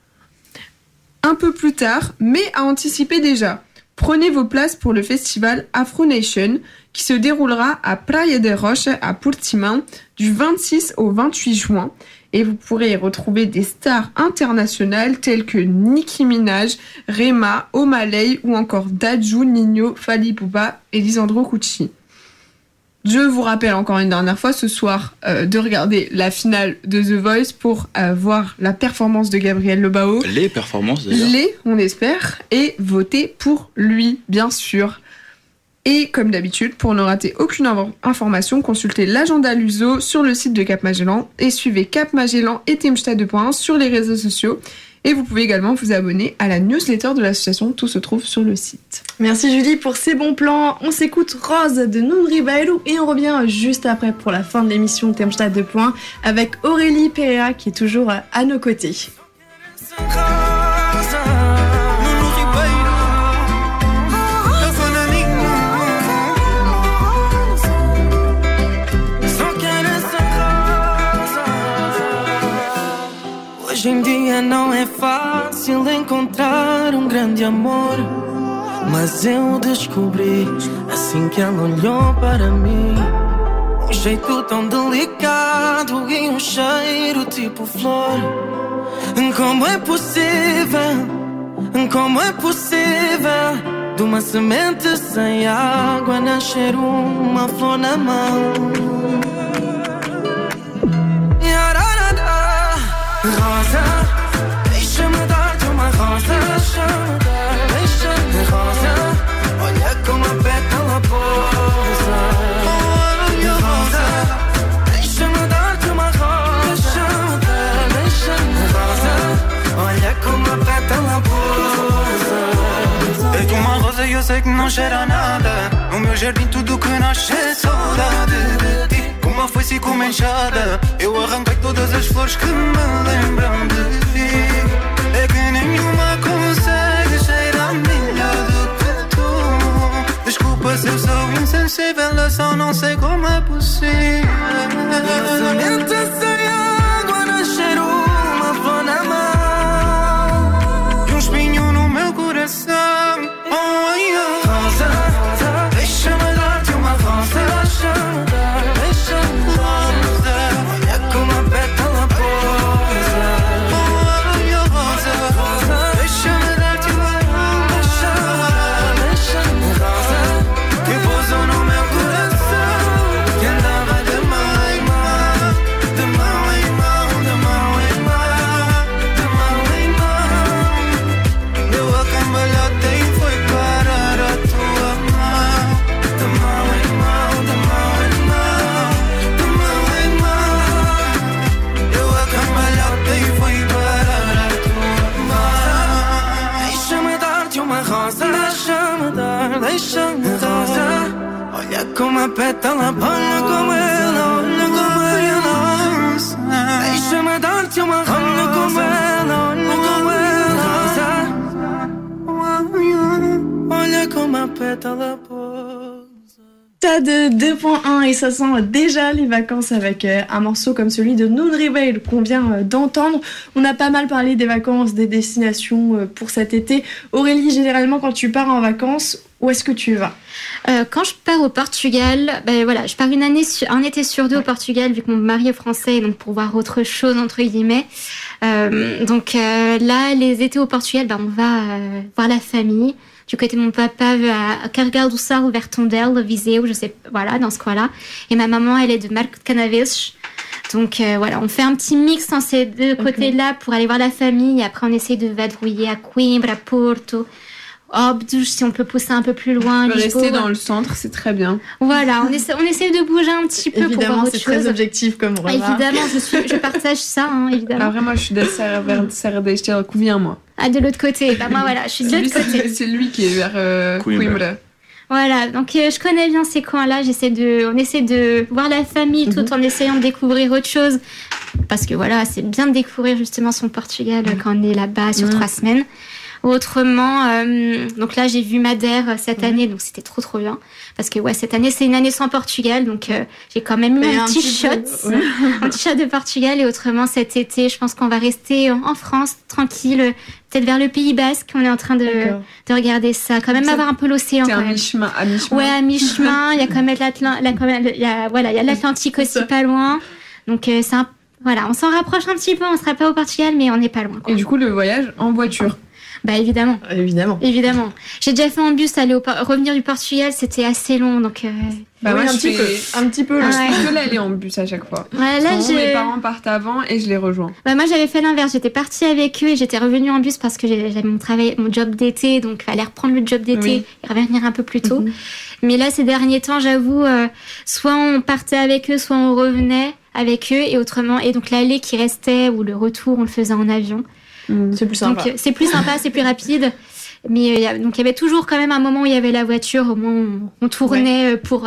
Un peu plus tard, mais à anticiper déjà, prenez vos places pour le festival Afro Nation qui se déroulera à Praia de Rocha à Portimão du 26 au 28 juin et vous pourrez y retrouver des stars internationales telles que Nicki Minaj, Rema, O'Malley ou encore Dadju, Ninho, Fally Ipupa et Lisandro Cucci. Je vous rappelle encore une dernière fois ce soir de regarder la finale de The Voice pour voir la performance de Gabriel Lebao. Les performances d'ailleurs. On espère. Et voter pour lui, bien sûr. Et comme d'habitude, pour ne rater aucune information, consultez l'agenda Luso sur le site de Cap Magellan et suivez Cap Magellan et Temstad 2.1 sur les réseaux sociaux. Et vous pouvez également vous abonner à la newsletter de l'association, tout se trouve sur le site. Merci Julie pour ces bons plans. On s'écoute Rose de Nuno Ribeiro et on revient juste après pour la fin de l'émission Temstad 2.1 avec Aurélie Pereira qui est toujours à nos côtés. Hoje em dia não é fácil encontrar grande amor, mas eu descobri assim que ela olhou para mim. Jeito tão delicado e cheiro tipo flor. Como é possível de uma semente sem água nascer uma flor na mão? Rosa, deixa-me dar-te uma rosa. Deixa-me rosa, olha como a pétala pousa. Rosa, deixa-me dar-te uma rosa. Deixa-me rosa, olha como a pétala pousa. É uma rosa e eu sei que não cheira a nada. No meu jardim tudo que nasce é saudade de ti. Uma foice e com uma enxada eu arranquei todas as flores que me lembram de ti. É que nenhuma consegue cheirar melhor do que tu. Desculpa se eu sou insensível, eu só não sei como é possível. Semente sem água nascer uma flor na mão e um espinho no meu coração. Oh, yeah. Rosa, deixa-me dar-te uma rosa. Olha como a pétala pousa. Deixa-me dar-te uma deixa-me rosa. Olha como a pétala, olha como ela, olha como ela. Deixa-me dar-te uma rosa. Olha como ela, olha como ela. Olha como a pétala pose. Stade 2.1 et ça sent déjà les vacances avec un morceau comme celui de Noon Rebel qu'on vient d'entendre. On a pas mal parlé des vacances, des destinations pour cet été. Aurélie, généralement quand tu pars en vacances, où est-ce que tu vas ? Quand je pars au Portugal, voilà, je pars un été sur deux au Portugal vu que mon mari est français, donc pour voir autre chose entre guillemets. Donc là, les étés au Portugal, on va voir la famille. Du côté de mon papa, à Carregal do Sal, vers Tondela, Viseu, je sais, voilà, dans ce coin-là. Et ma maman, elle est de Marco de Canaveses. Donc voilà, on fait un petit mix dans ces deux côtés-là pour aller voir la famille. Et après, on essaie de vadrouiller à Coimbra, à Porto, Óbidos, si on peut pousser un peu plus loin. On peut rester dans le centre, c'est très bien. Voilà, on essaie de bouger un petit peu pour voir autre chose. Évidemment, c'est très objectif comme remarque. Évidemment, je partage ça, évidemment. Après, moi, je suis de Serra da Estrela, Covilhã, moi. Ah, de l'autre côté. Moi, voilà, je suis de l'autre côté. C'est lui qui est vers Coimbra. Voilà, donc je connais bien ces coins-là. On essaie de voir la famille tout en essayant de découvrir autre chose. Parce que voilà, c'est bien de découvrir justement son Portugal quand on est là-bas sur 3 semaines. Autrement, donc là j'ai vu Madère cette année, donc c'était trop bien. Parce que cette année c'est une année sans Portugal, donc j'ai quand même eu un petit shot de Portugal. Et autrement cet été, je pense qu'on va rester en France tranquille, peut-être vers le Pays Basque. On est en train de regarder ça, quand même avoir un peu l'océan. T'es quand même. à mi-chemin. Ouais, à mi-chemin. Il y a quand même il y a l'Atlantique aussi pas loin. Donc c'est voilà, on s'en rapproche un petit peu. On sera pas au Portugal, mais on n'est pas loin. Et du coup le voyage en voiture. Évidemment. Évidemment. J'ai déjà fait en bus, revenir du Portugal, c'était assez long, donc. Moi, un petit peu. Je pense que là, elle est en bus à chaque fois. Ouais, là, mes parents partent avant et je les rejoins. Moi, j'avais fait l'inverse. J'étais partie avec eux et j'étais revenue en bus parce que j'avais mon job d'été, donc il fallait reprendre le job d'été et revenir un peu plus tôt. Mais là, ces derniers temps, j'avoue, soit on partait avec eux, soit on revenait avec eux et autrement. Et donc l'aller qui restait ou le retour, on le faisait en avion. C'est plus sympa. Donc, c'est plus sympa, c'est plus rapide. Mais donc il y avait toujours quand même un moment où il y avait la voiture, au moins on tournait pour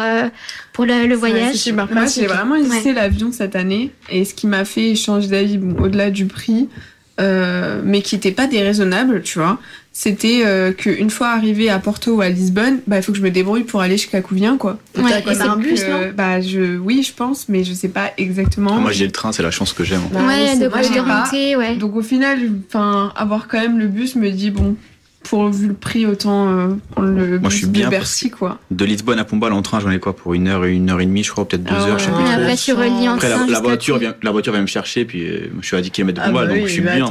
le voyage. Moi j'ai vraiment hésité l'avion cette année et ce qui m'a fait changer d'avis au-delà du prix, mais qui n'était pas déraisonnable, tu vois, c'était qu'une fois arrivé à Porto ou à Lisbonne, il faut que je me débrouille pour aller jusqu'à Covilhã, quoi. T'as un bus, non oui, je pense, mais je sais pas exactement. Moi j'ai le train, c'est la chance que j'aime. De remonter, Donc au final, avoir quand même le bus me dit vu le prix, autant prendre le bus. Moi je suis bien de Bercy, quoi. De Lisbonne à Pombal en train, j'en ai quoi pour 1 heure et 1h30, je crois, peut-être 2 heures, je sais plus trop. Après tu relis en train. La voiture vient me chercher, puis je suis à 10 km de Pombal, donc je suis bien.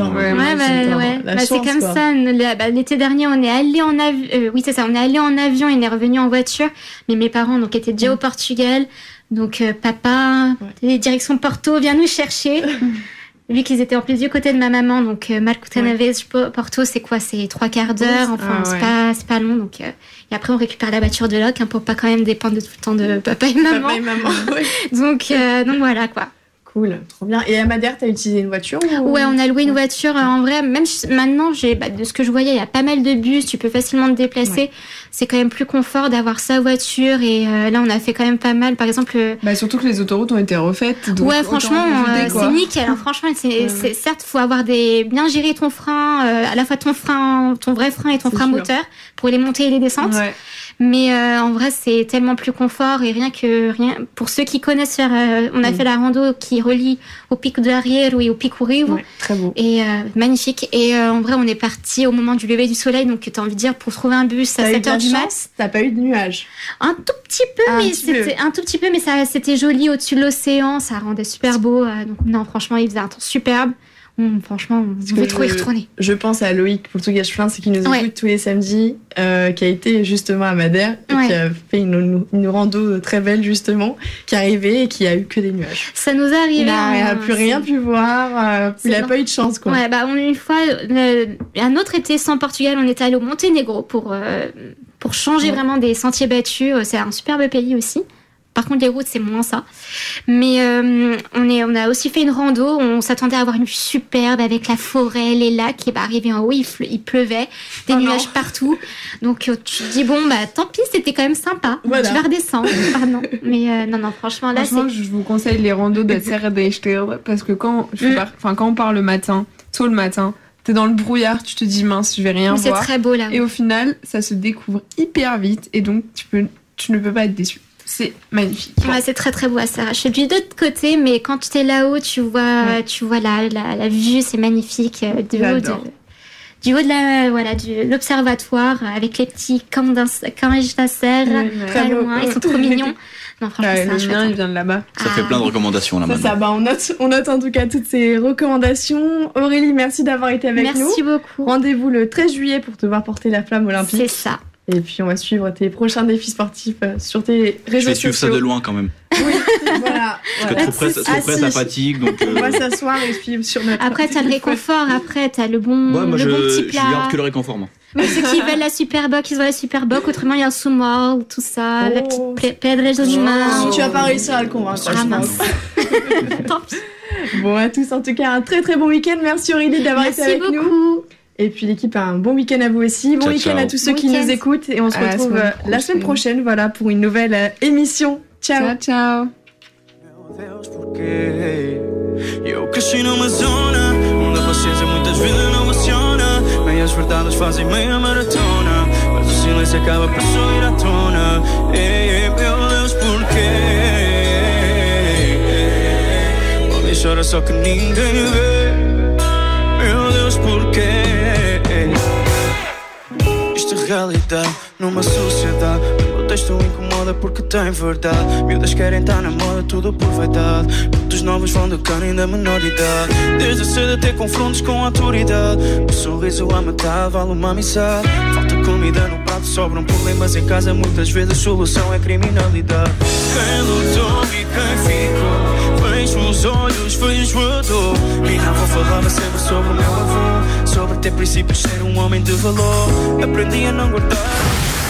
C'est comme ça. L'été dernier, on est allé en avion. Oui, c'est ça. On est allé en avion et on est revenu en voiture. Mais mes parents étaient déjà au Portugal. Donc papa, direction Porto, viens nous chercher. Vu qu'ils étaient en plus du côté de ma maman, donc Marco de Canaveses, Porto, c'est quoi ? C'est 3/4 d'heure, c'est pas long. Donc, et après, on récupère la voiture de Loc pour pas quand même dépendre tout le temps de papa et maman. Donc voilà, quoi. Cool, trop bien. Et à Madère, t'as utilisé une voiture Ouais, on a loué une voiture. En vrai, même maintenant, de ce que je voyais, il y a pas mal de bus, tu peux facilement te déplacer. Ouais. C'est quand même plus confort d'avoir sa voiture. Et là, on a fait quand même pas mal. Par exemple... surtout que les autoroutes ont été refaites. Donc franchement, c'est nickel. Hein. Franchement, certes, faut avoir bien gérer ton frein, à la fois ton vrai frein et ton frein moteur pour les montées et les descentes. Ouais. Mais en vrai, c'est tellement plus confort et rien pour ceux qui connaissent on a fait la rando qui relie au Pico do Arriero et au Pico Rio. Ouais, très beau. Et magnifique. Et en vrai, on est parti au moment du lever du soleil, donc t'as envie de dire pour trouver un bus à 7h du mat. T'as pas eu de nuages? Un tout petit peu, mais c'était joli au-dessus de l'océan, ça rendait super beau. Donc non, franchement, il faisait un temps superbe. Franchement, on veut trop y retourner. Je pense à Loïc Portugais Plein, c'est qui nous écoute tous les samedis, qui a été justement à Madère et qui a fait une rando très belle justement, qui est arrivée et qui a eu que des nuages. Ça nous est arrivé. Il n'a plus rien pu voir, il n'a pas eu de chance, quoi. Ouais, une fois, un autre été sans Portugal, on était allé au Monténégro pour changer vraiment des sentiers battus. C'est un superbe pays aussi. Par contre, les routes, c'est moins ça. Mais on a aussi fait une rando. On s'attendait à avoir une vue superbe avec la forêt, les lacs. Et arrivé en haut, il pleuvait, des nuages partout. Donc tu te dis bon tant pis, c'était quand même sympa. Voilà. Tu vas redescendre. Pardon. Mais non, franchement là, je vous conseille les randos de Serra da Estrela parce que quand on part le matin, tôt le matin, t'es dans le brouillard, tu te dis mince, je vais rien c'est voir. C'est très beau là. Et au final, ça se découvre hyper vite et donc tu ne peux pas être déçu. C'est magnifique. Ouais, c'est très très beau à Serra. Je suis de l'autre côté, mais quand tu es là-haut, tu vois la vue, c'est magnifique du haut de l'observatoire avec les petits camps d'Instacer très loin, ils sont trop mignons. Non, franchement, c'est le mien, il vient de là-bas. Ça fait plein de recommandations là maintenant. On note en tout cas toutes ces recommandations. Aurélie, merci d'avoir été avec nous. Merci beaucoup. Rendez-vous le 13 juillet pour te voir porter la flamme olympique. C'est ça. Et puis on va suivre tes prochains défis sportifs sur tes réseaux sociaux. Je vais suivre ça de loin quand même. Oui, voilà. Parce que trop près, ça fatigue. Donc, on va s'asseoir et suivre sur notre... Après, t'as le réconfort, après, t'as le bon petit plat. Je garde que le réconfort, moi. Ceux qui veulent la Superboc, ils veulent la Superboc. Autrement, il y a le sumo, tout ça, la petite pedreuse d'humain. Tu vas pas réussir à le convaincre. Ah mince. Tant pis. Bon, à tous, en tout cas, un très très bon week-end. Merci Aurélie d'avoir été avec nous. Et puis l'équipe a un bon week-end à vous aussi. Bon week-end à tous ceux qui nous écoutent. Et on se retrouve la semaine prochaine, pour une nouvelle émission. Ciao. Ciao. Eu cresci numa zona onde a paciência muitas vezes não funciona. Meias verdades fazem meia maratona, mas o silêncio acaba por só ir à tona. Meu Deus, porquê? Podem chorar só que ninguém vê. Meu Deus, porquê? Isto é realidade numa sociedade. O texto incomoda porque tem verdade. Miúdas querem estar na moda, tudo por vaidade. Muitos novos vão de cana ainda menor de idade. Desde cedo até confrontos com a autoridade. O sorriso a matar vale uma amizade. Falta comida no prato, sobram problemas em casa. Muitas vezes a solução é criminalidade. Quem lutou e quem ficou, fecho os olhos, vejo a dor. Minha avó falava sempre sobre o meu avô, sobre ter princípios, ser um homem de valor. Aprendi a não guardar